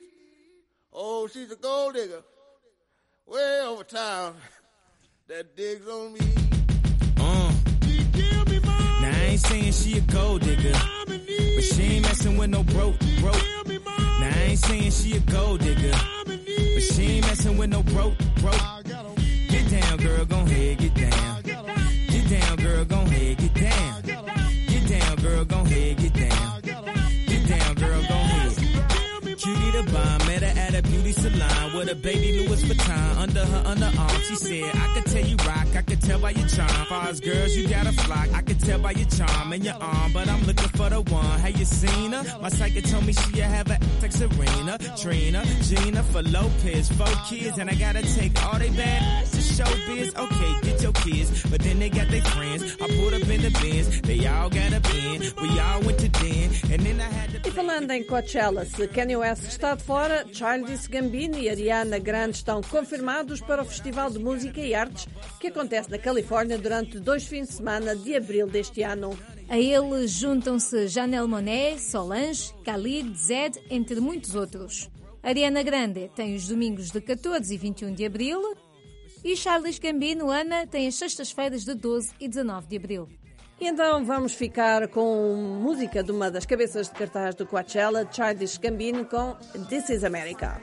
Oh, she's a gold digger. Way over town, that digs on me. Uh. She give me money. Now I ain't saying she a gold digger, but she ain't messing with no broke, broke. Now I ain't saying she a gold digger, but she ain't messing with no broke, broke. Get down, girl, gon' head, get down. Get down, girl, gon' head, get down. Get down, girl, gon' head, get down. Get down, girl, gon' head. Cutie the bomb, met her at a beauty salon with a baby Louis Vuitton under her underarm. She said, I could tell you rock, I could tell by your charm. Far as girls, you got a flock. I could tell by your charm and your arm, but I'm looking for the one. Have you seen her? My psychic told me she have a like Serena, Trina, Gina for Lopez, four kids, and I gotta take all they bad to showbiz. Okay, get your kids, but then they got their friends. I pulled up in the Benz, they all got a bin. We all went to den, and then I had to. E falando em Coachella, se Kanye West está de fora, Childish Gambino e Ariana Grande estão confirmados para o Festival de Música e Artes que acontece na Califórnia durante dois fins de semana de abril deste ano. A ele juntam-se Janelle Monáe, Solange, Khalid, Zed, entre muitos outros. Ariana Grande tem os domingos de catorze e vinte e um de abril e Childish Gambino, Ana, tem as sextas-feiras de doze e dezanove de abril. E então vamos ficar com música de uma das cabeças de cartaz do Coachella, Childish Gambino, com This Is America.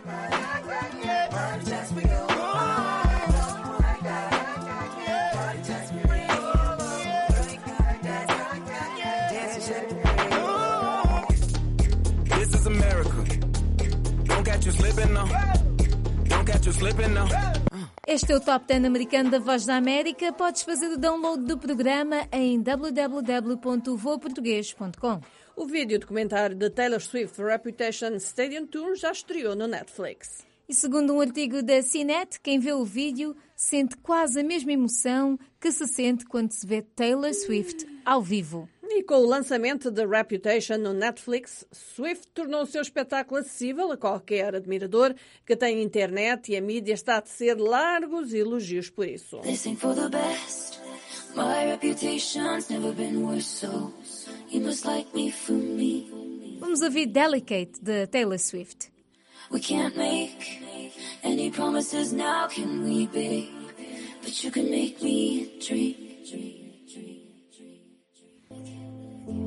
This is America. Don't catch you slipping now. Don't catch you slipping now. Este é o Top dez americano da Voz da América. Podes fazer o download do programa em w w w ponto voa português ponto com. O vídeo documentário de Taylor Swift Reputation Stadium Tour já estreou no Netflix. E segundo um artigo da C net, quem vê o vídeo sente quase a mesma emoção que se sente quando se vê Taylor Swift ao vivo. E com o lançamento de Reputation no Netflix, Swift tornou o seu espetáculo acessível a qualquer admirador que tem internet e a mídia está a tecer largos elogios por isso. Listen for the best. My reputation's never been worse, so you must like me for me. Vamos ouvir Delicate, de Taylor Swift. We can't make any promises now, can we, babe? But you can make me a dream.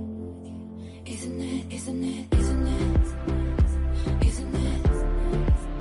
Isn't it, isn't it, isn't it, isn't it,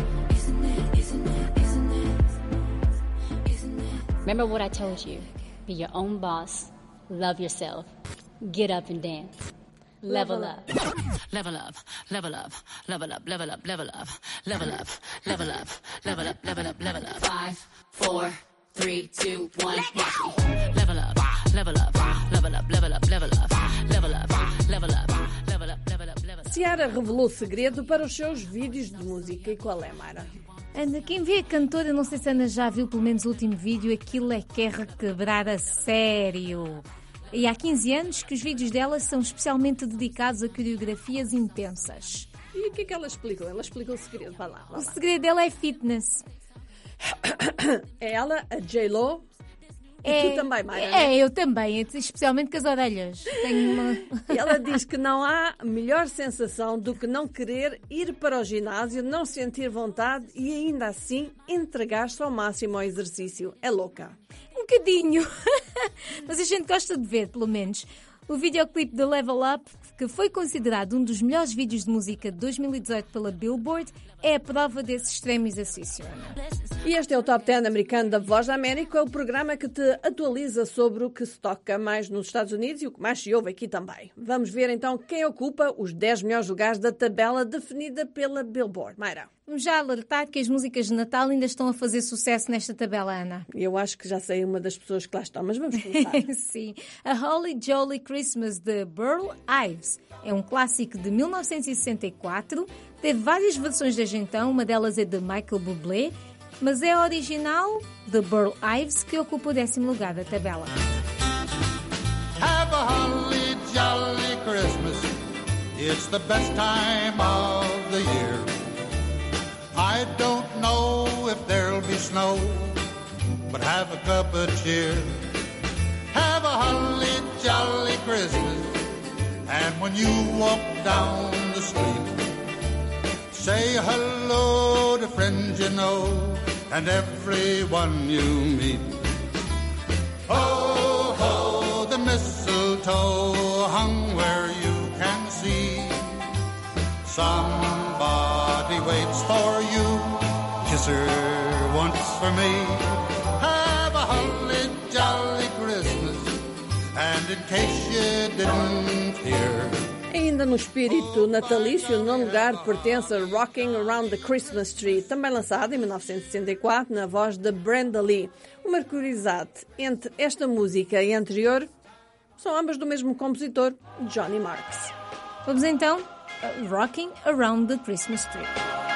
Remember what I told you. Be your own boss. Love yourself. Get up and dance. Level up. Level up, level up, level up, level up, level up, level up, level up, level up, level up, level up. Five, four, three, two, one, watch me. Level up, level up, level up, level up, level up, level up, level up, level up, level up, level up. Ciara revelou segredo para os seus vídeos de música. E qual é, Mara? Ana, quem vê a cantora, não sei se a Ana já viu pelo menos o último vídeo, aquilo é que é requebrar a sério. E há quinze anos que os vídeos dela são especialmente dedicados a coreografias intensas. E o que é que ela explicou? Ela explicou o segredo. Vai lá, vai lá. O segredo dela é fitness. É ela, a J-Lo, e é, tu também, Mara. É, eu também, especialmente com as orelhas. Tenho uma... Ela diz que não há melhor sensação do que não querer ir para o ginásio, não sentir vontade e ainda assim entregar-se ao máximo ao exercício. É louca. Um bocadinho. Mas a gente gosta de ver, pelo menos. O videoclipe de Level Up, que foi considerado um dos melhores vídeos de música de dois mil e dezoito pela Billboard, é a prova desse extremo exercício. E este é o Top dez americano da Voz da América, o programa que te atualiza sobre o que se toca mais nos Estados Unidos e o que mais se ouve aqui também. Vamos ver então quem ocupa os dez melhores lugares da tabela definida pela Billboard. Mayra. Vamos já alertar que as músicas de Natal ainda estão a fazer sucesso nesta tabela, Ana. Eu acho que já sei uma das pessoas que lá estão, mas vamos começar. Sim. A Holly Jolly Christmas de Burl Ives é um clássico de mil novecentos e sessenta e quatro. Teve várias versões desde então, uma delas é de Michael Bublé, mas é a original de Burl Ives que ocupa o décimo lugar da tabela. Have a holly jolly Christmas. It's the best time of the year. I don't know if there'll be snow, but have a cup of cheer. Have a holly jolly Christmas. And when you walk down the street, say hello to friends you know and everyone you meet. Ho, ho, the mistletoe hung where you can see. Somebody waits for you. Kiss her once for me. Have a holly jolly Christmas. And in case you didn't hear, ainda no espírito natalício, o nono lugar pertence a Rocking Around the Christmas Tree, também lançado em mil novecentos e sessenta e quatro na voz de Brenda Lee. Uma curiosidade entre esta música e a anterior são ambas do mesmo compositor, Johnny Marks. Vamos então a Rocking Around the Christmas Tree.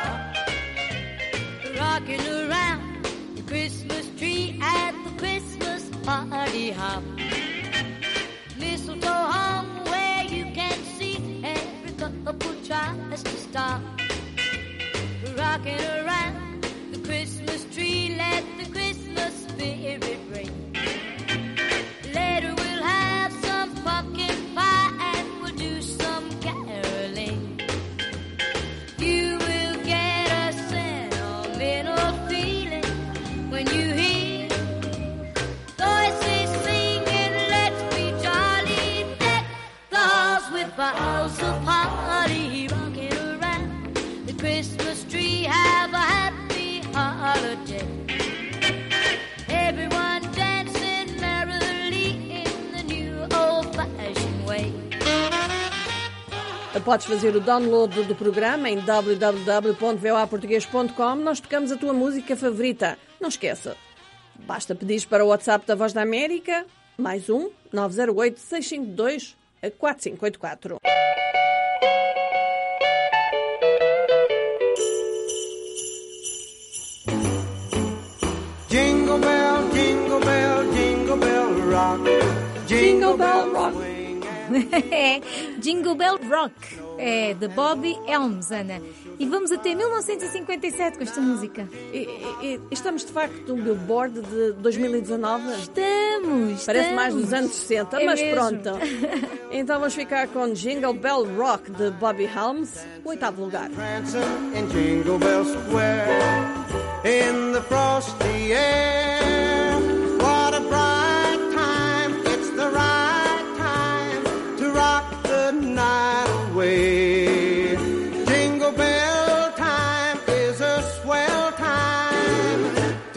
Rocking around the Christmas tree at the Christmas party hop. Mistletoe hung where you can see every couple tries to stop. Rocking around the Christmas tree, let the Christmas spirit ring. Later we'll have some pumpkin pie and we'll do some caroling. You will get a sentimental feeling when you hear voices singing, let's be jolly, deck the halls with boughs of holly. Rocking around the Christmas tree, have a happy holiday. Everyone dancing merrily in the new old-fashioned way. Podes fazer o download do programa em w w w ponto v o a português ponto com. Nós tocamos a tua música favorita. Não esqueça, basta pedir para o WhatsApp da Voz da América, mais um, nove zero oito, seis cinco dois, quatro cinco oito quatro. Jingle bell, jingle bell, jingle bell rock. Jingle bell rock. Jingle Bell Rock, é de Bobby Helms, Ana. E vamos até mil novecentos e cinquenta e sete com esta música. E, e, e estamos de facto no Billboard de dois mil e dezanove? Estamos! Parece estamos. mais dos anos sessenta, é mas mesmo. Pronto. Então vamos ficar com Jingle Bell Rock de Bobby Helms, o oitavo lugar. In Jingle Bell Square, in the frosty air, what a bright time, it's the right time to rock the night away. Jingle bell time is a swell time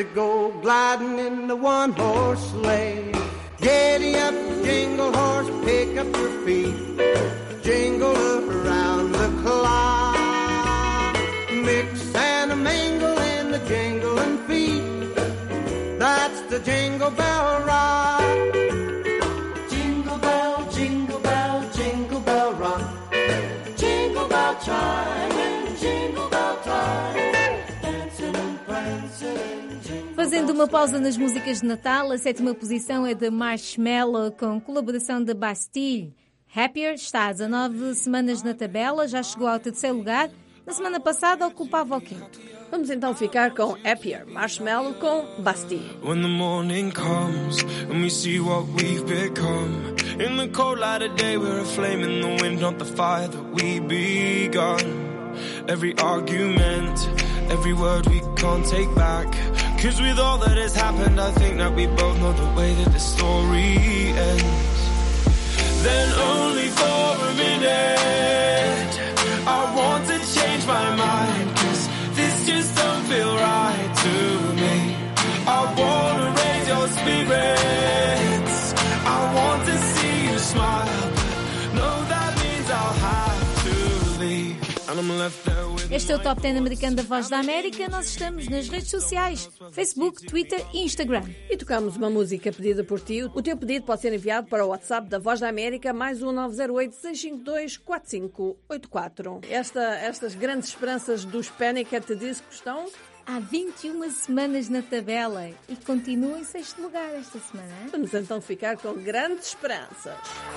to go gliding in the one-horse sleigh. Giddy up, jingle horse, pick up your feet. Jingle up around the clock. Mix and a mingle in the jingling feet. That's the Jingle Bell Rock. Jingle bell, jingle bell, jingle bell rock. Jingle bell chime and jingle bell time. Dancing and prancing and jingle. Fazendo uma pausa nas músicas de Natal, a sétima posição é de Marshmello com colaboração da Bastille. Happier está há dezanove semanas na tabela, já chegou ao terceiro lugar. Na semana passada ocupava o quinto. Vamos então ficar com Happier, Marshmello com Bastille. When the morning comes and we see what we've become, in the cold light of day we're a flame in the wind, not the fire that we begun. Every argument, every word we can't take back, 'cause with all that has happened I think that we both know the way that the story ends. Then only for a minute I want to change my mind, 'cause this just don't feel right to me. I want to raise your spirits, I want to see you smile, but no, that means I'll have to leave, and I'm left there with. Este é o Top dez americano da Voz da América. Nós estamos nas redes sociais, Facebook, Twitter e Instagram. E tocamos uma música pedida por ti. O teu pedido pode ser enviado para o WhatsApp da Voz da América, mais um nove zero oito, seis cinco dois, quatro cinco oito quatro. Esta, estas grandes esperanças dos Panic! At the Disco estão há vinte e uma semanas na tabela e continuam em sexto lugar esta semana. Vamos então ficar com grandes esperanças.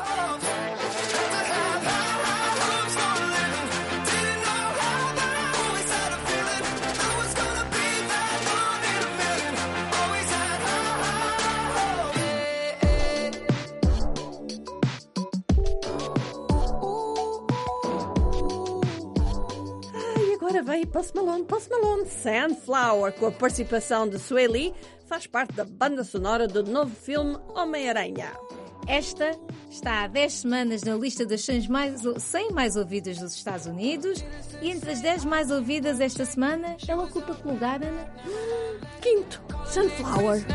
Agora vem Post Malone, Post Malone, Sandflower, com a participação de Swae Lee, faz parte da banda sonora do novo filme Homem-Aranha. Esta está há dez semanas na lista das cem mais, cem mais ouvidas dos Estados Unidos e entre as dez mais ouvidas esta semana, ela ocupa que lugar, Ana? Quinto, Sunflower.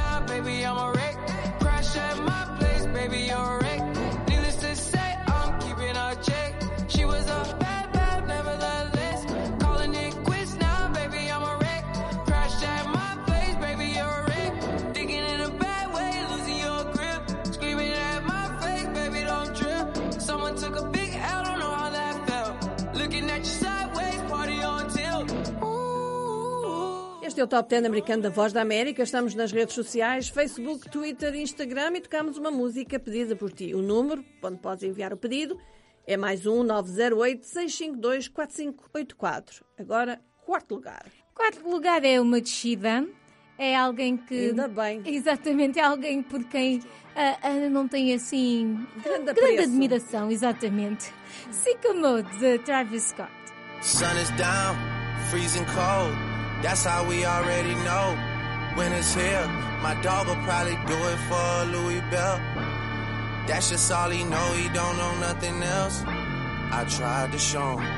Este é o Top dez americano da Voz da América. Estamos nas redes sociais, Facebook, Twitter, Instagram e tocamos uma música pedida por ti. O número, onde podes enviar o pedido, é mais um nove zero oito, seis cinco dois, quatro cinco oito quatro. Agora, quarto lugar. Quarto lugar é uma descida. É alguém que... Ainda bem. Exatamente, é alguém por quem a Ana não tem assim... Grande, grande admiração, exatamente. Sycamore, de Travis Scott. Sun is down, freezing cold. That's how we already know. When it's here, my dog will probably do it for Louis Bell. That's just all he know, he don't know nothing else. I tried to show him.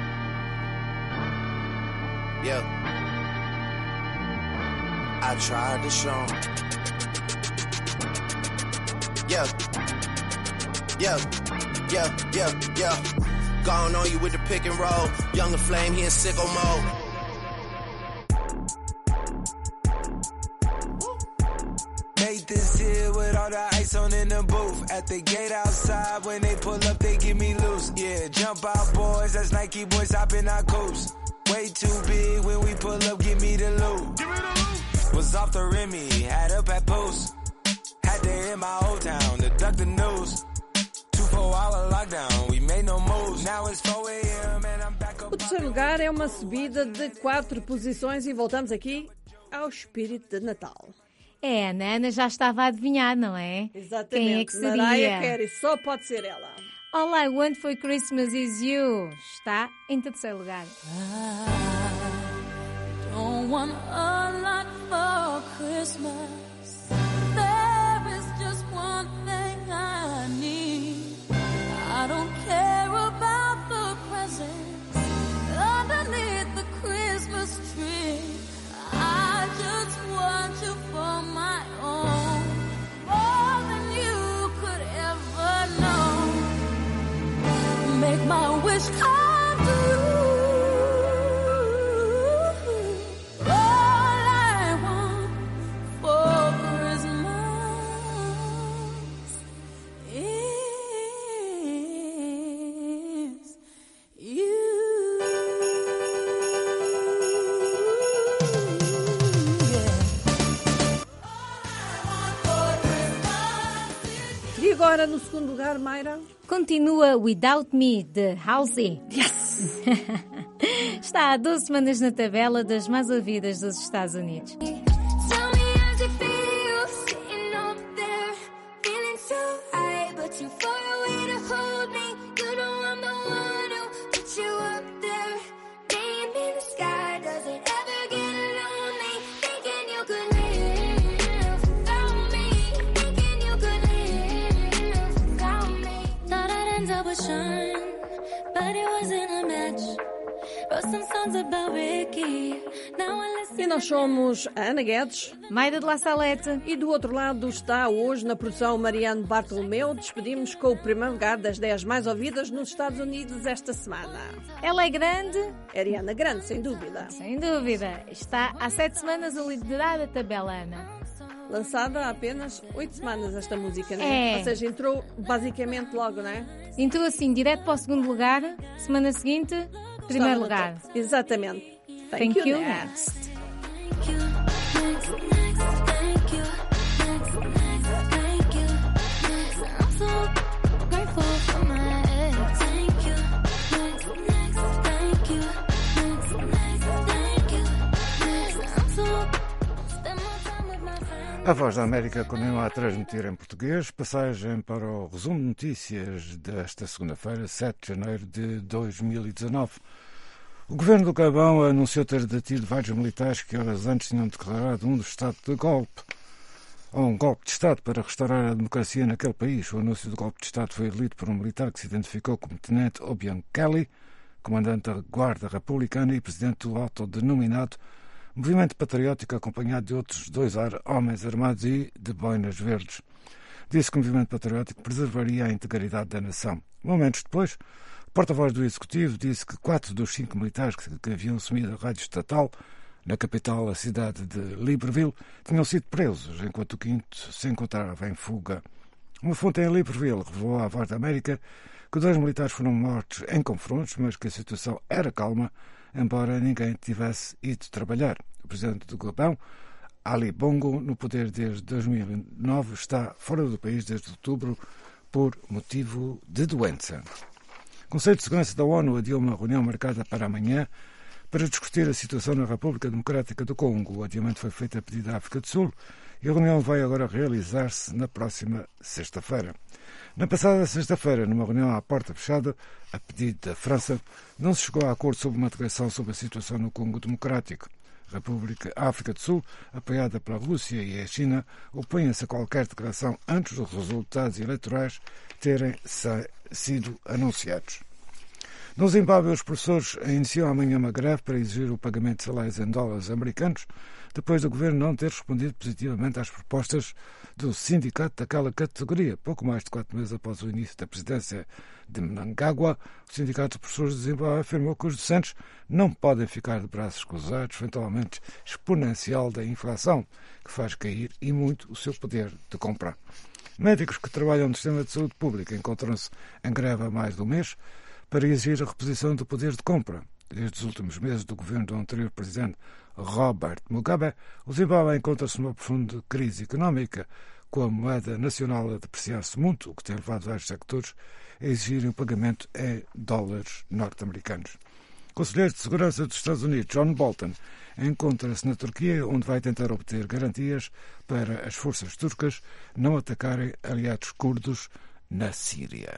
Yeah. I tried to show him. Yeah. Yeah. Yeah. Yeah. Yeah. Gone on you with the pick and roll. Younger flame, he in sicko mode. This here with all the ice on in the booth. At the gate outside, when they pull up, they give me loose. Yeah, jump out, boys. That's Nike boys hopping our coops. Way too big when we pull up, give me the loot. Give me the loot. Was off the Remy, had up at post. Had to hit my old town to duck the news. Two four hour lockdown, we made no moves. Now it's four a.m. and I'm back up. O terceiro lugar é uma subida de quatro posições e voltamos aqui ao espírito de Natal. É, a Ana já estava a adivinhar, não é? Exatamente. Quem é que seria? Mariah Carey, só pode ser ela. All I Want for Christmas is You está em terceiro lugar. I don't want a lot for Christmas. There is just one thing I need. I don't care about the presents underneath the Christmas tree. I just want agora, no segundo lugar, Mayra? Continua Without Me, de Halsey. Yes! Está há doze semanas na tabela das mais ouvidas dos Estados Unidos. E nós somos a Ana Guedes, Mayra de La Salete, e do outro lado está hoje na produção Mariano Bartolomeu. Despedimos com o primeiro lugar das dez mais ouvidas nos Estados Unidos esta semana. Ela é grande? Ariana Grande, sem dúvida. Sem dúvida. Está há sete semanas a liderar a tabela, Ana. Lançada há apenas oito semanas esta música, não é? é? Ou seja, entrou basicamente logo, não é? Entrou assim, direto para o segundo lugar, semana seguinte, primeiro lugar. Exatamente. Thank, Thank you, you next. next. A Voz da América continua a transmitir em português. Passagem para o resumo de notícias desta segunda-feira, sete de janeiro de dois mil e dezanove. O governo do Gabão anunciou ter detido vários militares que horas antes tinham declarado um estado de golpe, ou um golpe de Estado para restaurar a democracia naquele país. O anúncio do golpe de Estado foi lido por um militar que se identificou como Tenente Obiang Kelly, comandante da Guarda Republicana e presidente do autodenominado Movimento Patriótico, acompanhado de outros dois homens armados e de boinas verdes. Disse que o Movimento Patriótico preservaria a integridade da nação. Momentos depois, o porta-voz do Executivo disse que quatro dos cinco militares que, que haviam assumido a rádio estatal na capital, a cidade de Libreville, tinham sido presos, enquanto o quinto se encontrava em fuga. Uma fonte em Libreville revelou à Voz da América que dois militares foram mortos em confrontos, mas que a situação era calma, embora ninguém tivesse ido trabalhar. O presidente do Gabão, Ali Bongo, no poder desde dois mil e nove, está fora do país desde outubro por motivo de doença. O Conselho de Segurança da ONU adiou uma reunião marcada para amanhã para discutir a situação na República Democrática do Congo. O adiamento foi feito a pedido da África do Sul e a reunião vai agora realizar-se na próxima sexta-feira. Na passada sexta-feira, numa reunião à porta fechada, a pedido da França, não se chegou a acordo sobre uma declaração sobre a situação no Congo Democrático. A República a África do Sul, apoiada pela Rússia e a China, opõem-se a qualquer declaração antes dos resultados eleitorais terem sido anunciados. No Zimbábue, os professores iniciam amanhã uma greve para exigir o pagamento de salários em dólares americanos, depois do governo não ter respondido positivamente às propostas do sindicato daquela categoria. Pouco mais de quatro meses após o início da presidência de Mnangagwa, o sindicato de professores de Zimbábue afirmou que os docentes não podem ficar de braços cruzados frente ao aumento exponencial da inflação, que faz cair e muito o seu poder de compra. Médicos que trabalham no sistema de saúde pública encontram-se em greve há mais de um mês para exigir a reposição do poder de compra. Desde os últimos meses do governo do anterior presidente Robert Mugabe, o Zimbábue encontra-se numa profunda crise económica, com a moeda nacional a depreciar-se muito, o que tem levado vários sectores a exigirem o pagamento em dólares norte-americanos. O conselheiro de Segurança dos Estados Unidos, John Bolton, encontra-se na Turquia, onde vai tentar obter garantias para as forças turcas não atacarem aliados curdos na Síria.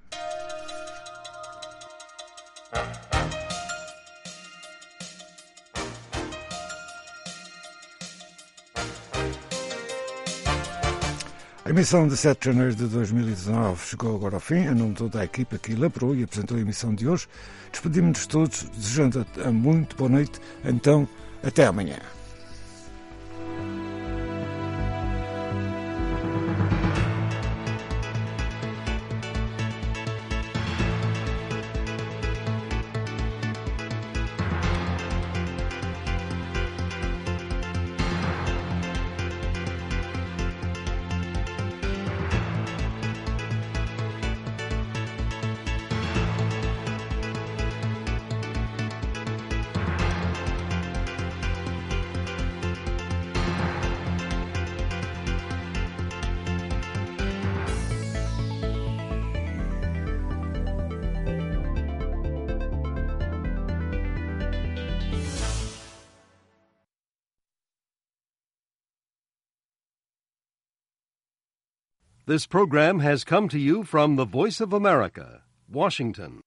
A emissão de sete de janeiro de dois mil e dezanove chegou agora ao fim. Em nome de toda a equipa que elaborou e apresentou a emissão de hoje, despedimos-nos de todos, desejando a muito boa noite. Então, até amanhã. This program has come to you from the Voice of America, Washington.